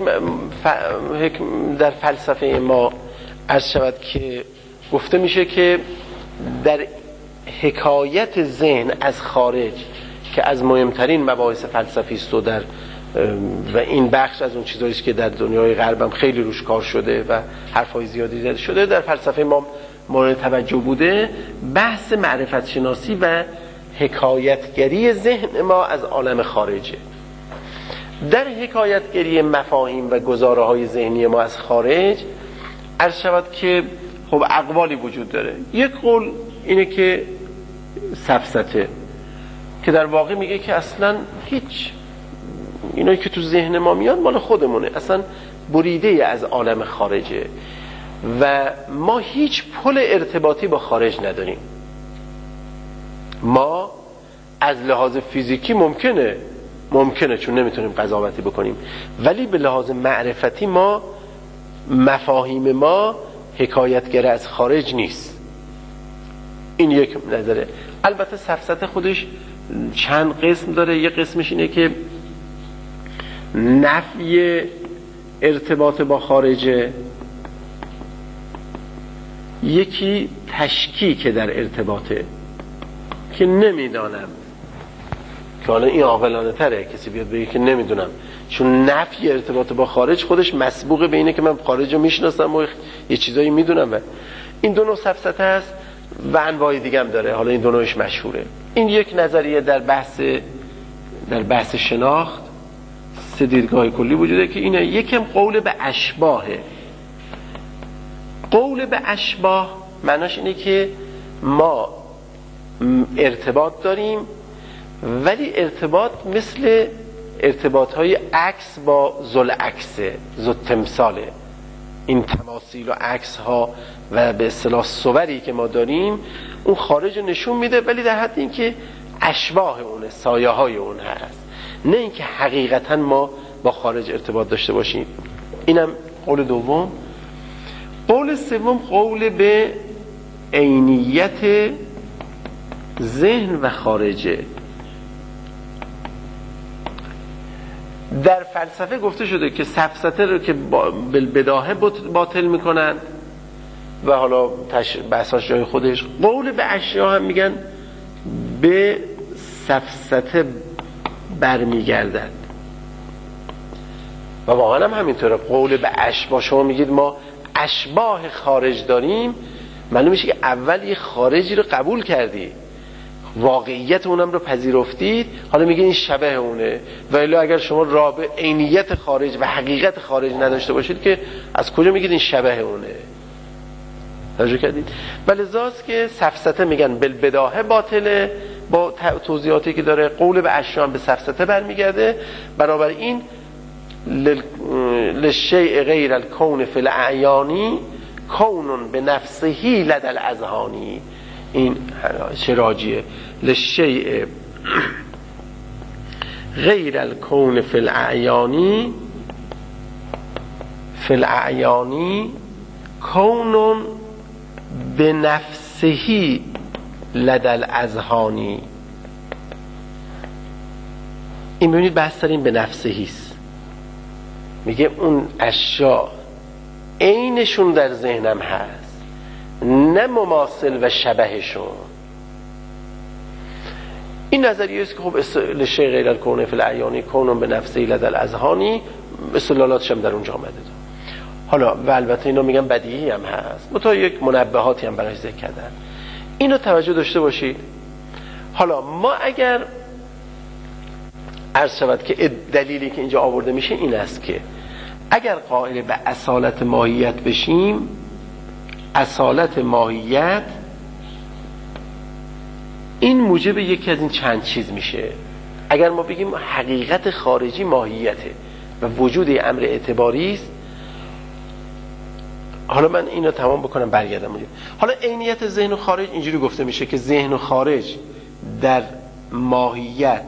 در فلسفه ما عرض شود که گفته میشه که در حکایت ذهن از خارج که از مهمترین مباحث فلسفی است و این بخش از اون چیزایی است که در دنیای غرب هم خیلی روش کار شده و حرفای زیادی زده شده، در فلسفه ما مورد توجه بوده بحث معرفت شناسی و حکایتگری ذهن ما از عالم خارجه. در حکایتگری مفاهیم و گزاره های ذهنی ما از خارج عرض شود که خب اقوالی وجود داره. یک قول اینه که سفسطه که در واقع میگه که اصلا هیچ اینایی که تو ذهن ما میاد مال خودمونه، اصلا بریده از عالم خارجه و ما هیچ پل ارتباطی با خارج نداریم. ما از لحاظ فیزیکی ممکنه چون نمیتونیم قضاوتی بکنیم، ولی به لحاظ معرفتی ما مفاهیم ما حکایتگر از خارج نیست. این یک نظره. البته سفسطه خودش چند قسم داره. یک قسمش اینه که نفی ارتباط با خارجه، یکی تشکیک در ارتباطه که نمیدانم، که حالا این عاقلانه تره کسی بیاد بگه که نمیدونم، چون نفی ارتباط با خارج خودش مسبوقه به اینه که من خارج رو میشناسم و یه چیزایی میدونم. و این دو نوع سفسطه هست و انواع دیگه هم داره، حالا این دو نوعش مشهوره. این یک نظریه در بحث شناخت. سه دیدگاه کلی وجوده که اینه. یکم قول به اشباهه. قول به اشباه معناش اینه که ما ارتباط داریم ولی ارتباط مثل ارتباط های عکس با ذوالعکسه، ذوالتمثاله. این تماثیل و عکس ها و به اصطلاح صوری که ما داریم اون خارج رو نشون میده، ولی در حد این که اشباه اونه، سایه های اون هست، نه اینکه حقیقتا ما با خارج ارتباط داشته باشیم. اینم قول دوم. قول سوم قول به عینیت ذهن و خارجه. در فلسفه گفته شده که سفسطه رو که بالبداهه باطل میکنن و حالا بحثاش جای خودش. قول به اشیا هم میگن به سفسطه برمیگردد و واقعا هم همینطوره. قول به اشباه، شما میگید ما اشباه خارج داریم، معلوم میشه که اول یه خارجی رو قبول کردی، واقعیت اونم رو پذیرفتید، حالا میگه این شبه اونه. ولی اگر شما رابطه عینیت خارج و حقیقت خارج نداشته باشید که از کجا میگید این شبه اونه؟ توجه کردید؟ ولی ذاست که سفسطه میگن بالبداهه باطله با توضیحاتی که داره. قول به اشیاء به سفسطه برمیگرده. برابر این للشیء غیر الکون فی الاعیانی کون به نفسهی لدى الاذهانی. این شراجیه. للشیء غیر الکون فی الاعیانی کون به نفسهی لدى الاذهانی. این ببینید بحث داریم به نفسهیست. میگه اون اشیاء عینشون در ذهنم هست، نه مماثل و شبهشون. این نظریه است که خب للشیء غیر الکون فی الاعیانی کون به نفسه لدى الاذهانی استدلالاتش هم در اونجا آمده. حالا و البته اینا میگن بدیهی هم هست، متا یک منبهاتی هم براش ذکر کردن. اینو توجه داشته باشید. حالا ما اگر عرض شود که دلیلی که اینجا آورده میشه این است که اگر قائل به اصالت ماهیت بشیم، اصالت ماهیت این موجب یکی از این چند چیز میشه. اگر ما بگیم حقیقت خارجی ماهیته و وجود امر اعتباری است، حالا من اینو تمام بکنم برگردم. حالا عینیت ذهن و خارج اینجوری گفته میشه که ذهن و خارج در ماهیت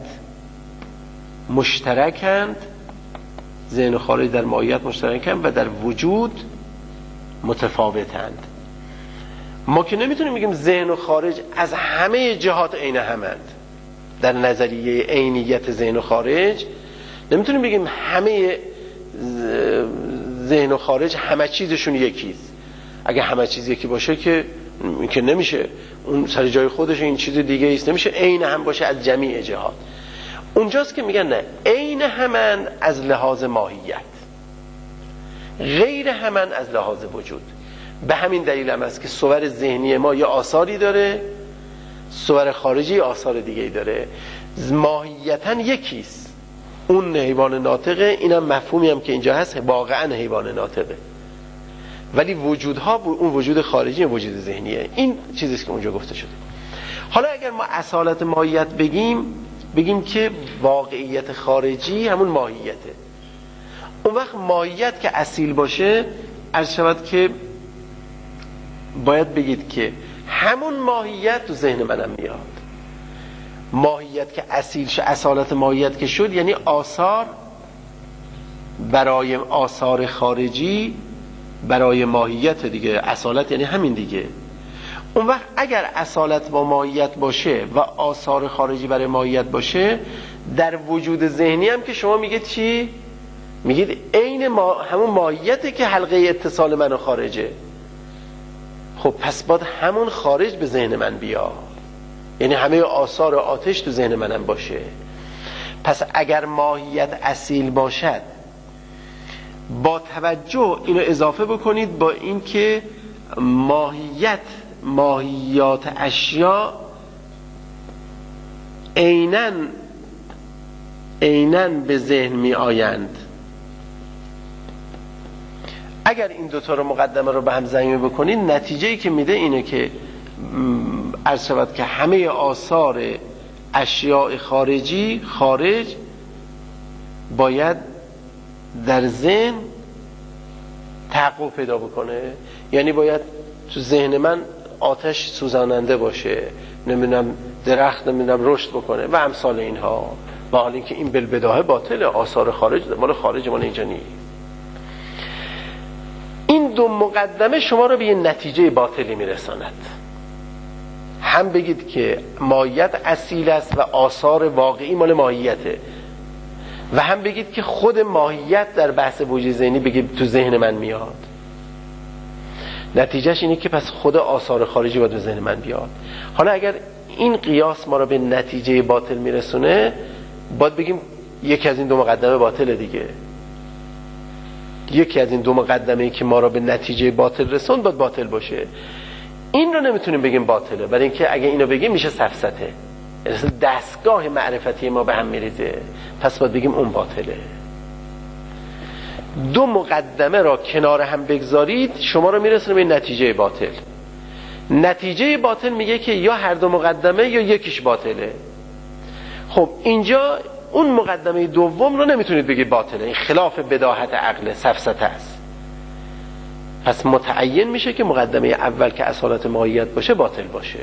مشترکند، ذهن و خارج در ماهیت مشترکند و در وجود متفاوتند. ما که نمیتونیم بگیم ذهن و خارج از همه جهات عین همند. در نظریه عینیت ذهن و خارج نمیتونیم بگیم همه ذهن و خارج همه چیزشون یکیست. اگه همه چیز یکی باشه که نمیشه، اون سر جای خودش این چیز دیگه ایست، نمیشه عین هم باشه از جمیع جهات. اونجاست که میگن نه، عین همن از لحاظ ماهیت، غیر همن از لحاظ وجود. به همین دلیل هم است که صور ذهنی ما یه آثاری داره، صور خارجی آثار دیگه‌ای داره. ماهیتاً یکیست. اون حیوان ناطقه، اینم مفهومی هم که اینجا هست، واقعاً حیوان ناطقه، ولی وجودها اون وجود خارجی، وجود ذهنیه. این چیزیست که اونجا گفته شده. حالا اگر ما اصالت ماهیت بگیم که واقعیت خارجی همون ماهیته، اون وقت ماهیت که اصیل باشه، عرض شود که باید بگید که همون ماهیت تو ذهن منم میاد. ماهیت که اصیل شه، اصالت ماهیت که شد، یعنی آثار برای آثار خارجی برای ماهیت دیگه. اصالت یعنی همین دیگه. اون وقت اگر اصالت با ماهیت باشه و آثار خارجی برای ماهیت باشه، در وجود ذهنی هم که شما میگید چی؟ میگید عین همون ماهیته که حلقه اتصال من و خارجه. خب پس باید همون خارج به ذهن من بیاد، یعنی همه آثار آتش تو ذهن منم باشه. پس اگر ماهیت اصیل باشد، با توجه اینو اضافه بکنید با این که ماهیات اشیا عیناً به ذهن می آیند. اگر این دوتا رو مقدمه رو به هم ضمیمه بکنید، نتیجه‌ای که میده اینه که عرض شود که همه آثار اشیاء خارج باید در ذهن تحقق پیدا بکنه. یعنی باید تو ذهن من آتش سوزاننده باشه، نمیدونم درخت نمیدونم رشد بکنه و امثال اینها، و حال اینکه این بالبداهه باطله، آثار خارج مال خارج، مال اینجا نیست. این دو مقدمه شما رو به یه نتیجه باطلی میرساند. هم بگید که ماهیت اصیل است و آثار واقعی مال ماهیته، و هم بگید که خود ماهیت در بحث وجود ذهنی بگید تو ذهن من میاد. نتیجهش اینه که پس خود آثار خارجی باید به ذهن من بیاد. حالا اگر این قیاس ما رو به نتیجه باطل میرسونه، باید بگیم یکی از این دو مقدمه باطله دیگه. یکی از این دو مقدمه‌ای که ما رو به نتیجه باطل رسوند باید باطل باشه. این رو نمیتونیم بگیم باطله، برای اینکه اگه اینو بگیم میشه سفسطه، یعنی دستگاه معرفتی ما به هم میریزه، پس باید بگیم اون باطله. دو مقدمه را کنار هم بگذارید شما رو میرسونه به نتیجه باطل. نتیجه باطل میگه که یا هر دو مقدمه یا یکیش باطله. خب اینجا اون مقدمه دوم رو نمیتونید بگید باطله، این خلاف بداهت عقل، سفسطه است. پس متعین میشه که مقدمه اول که اصالت ماهیت باشه باطل باشه.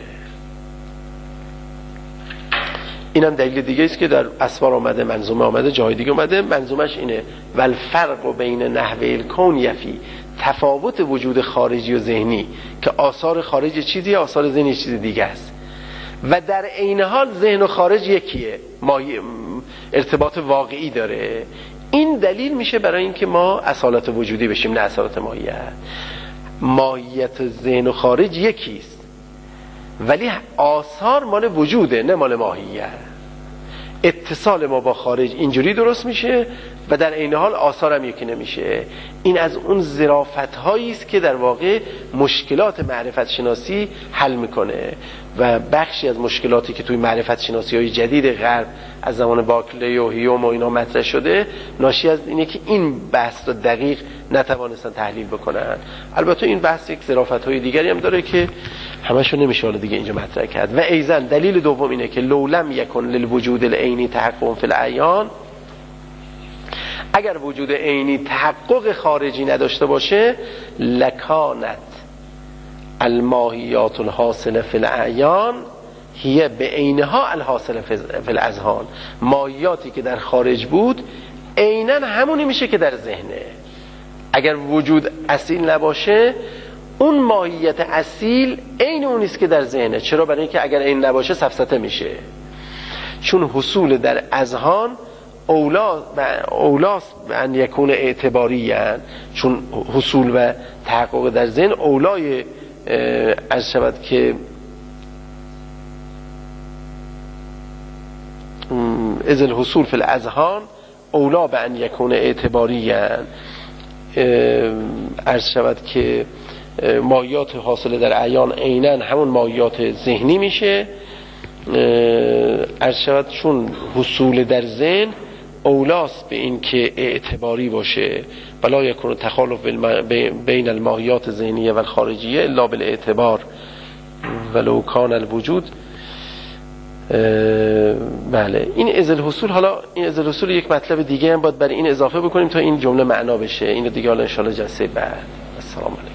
اینم دلیل دیگه است که در اسوار آمده، منظومه آمده، جای دیگه اومده. منظومش اینه: والفرق بین نحوه الکون یفی، تفاوت وجود خارجی و ذهنی که آثار خارج چیزی، آثار ذهنی چیز دیگه است، و در عین حال ذهن و خارج یکیه، ارتباط واقعی داره. این دلیل میشه برای اینکه ما اصالت وجودی بشیم، نه اصالت ماهیت. ماهیت ذهن و خارج یکیست، ولی آثار مال وجوده نه مال ماهیت. اتصال ما با خارج اینجوری درست میشه و در عین حال آثار هم یکی نمیشه. این از اون ظرافت هایی است که در واقع مشکلات معرفت شناسی حل میکنه، و بخشی از مشکلاتی که توی معرفت شناسی های جدید غرب از زمان باکلی و هیوم و اینا مطرح شده ناشی از اینه که این بحث رو دقیق نتوانستن تحلیل بکنن. البته این بحث یک ظرافت های دیگری هم داره که همشو نمیشه حالا دیگه اینجا مطرح کرد. و ایضا دلیل دوم اینه که لولم یکن للوجود العینی تحقق فی الاعیان، اگر وجود عینی تحقق خارجی نداشته باشه، لکانت الماهیات الحاصله فی الاعیان هی به عینها الحاصله فی الاذهان، ماهیاتی که در خارج بود عیناً همونی میشه که در ذهنه. اگر وجود اصیل نباشه، اون ماهیت اصیل عین اونیست که در ذهنه. چرا؟ برای اینکه اگر عین نباشه سفسطه میشه، چون حصول در اذهان اولاست ان یکون اعتباری هن. چون حصول و تحقق در ذهن اولای از شود که از الحصول فی الاذهان اولا به ان یکون اعتباری هن. عرض شود که ماهیات حاصله در اعیان عیناً همون ماهیات ذهنی میشه. عرض شود چون حصول در ذهن اولاست به این که اعتباری باشه، ولا یکون تخالف بین الماهیات ذهنیه و الخارجیه الا بالاعتبار ولو کان الوجود. بله، این ازل حصول. حالا این ازل حصول یک مطلب دیگه هم باید برای این اضافه بکنیم تا این جمله معنا بشه. اینو دیگه حالا ان شاء الله جلسه بعد. السلام علیکم.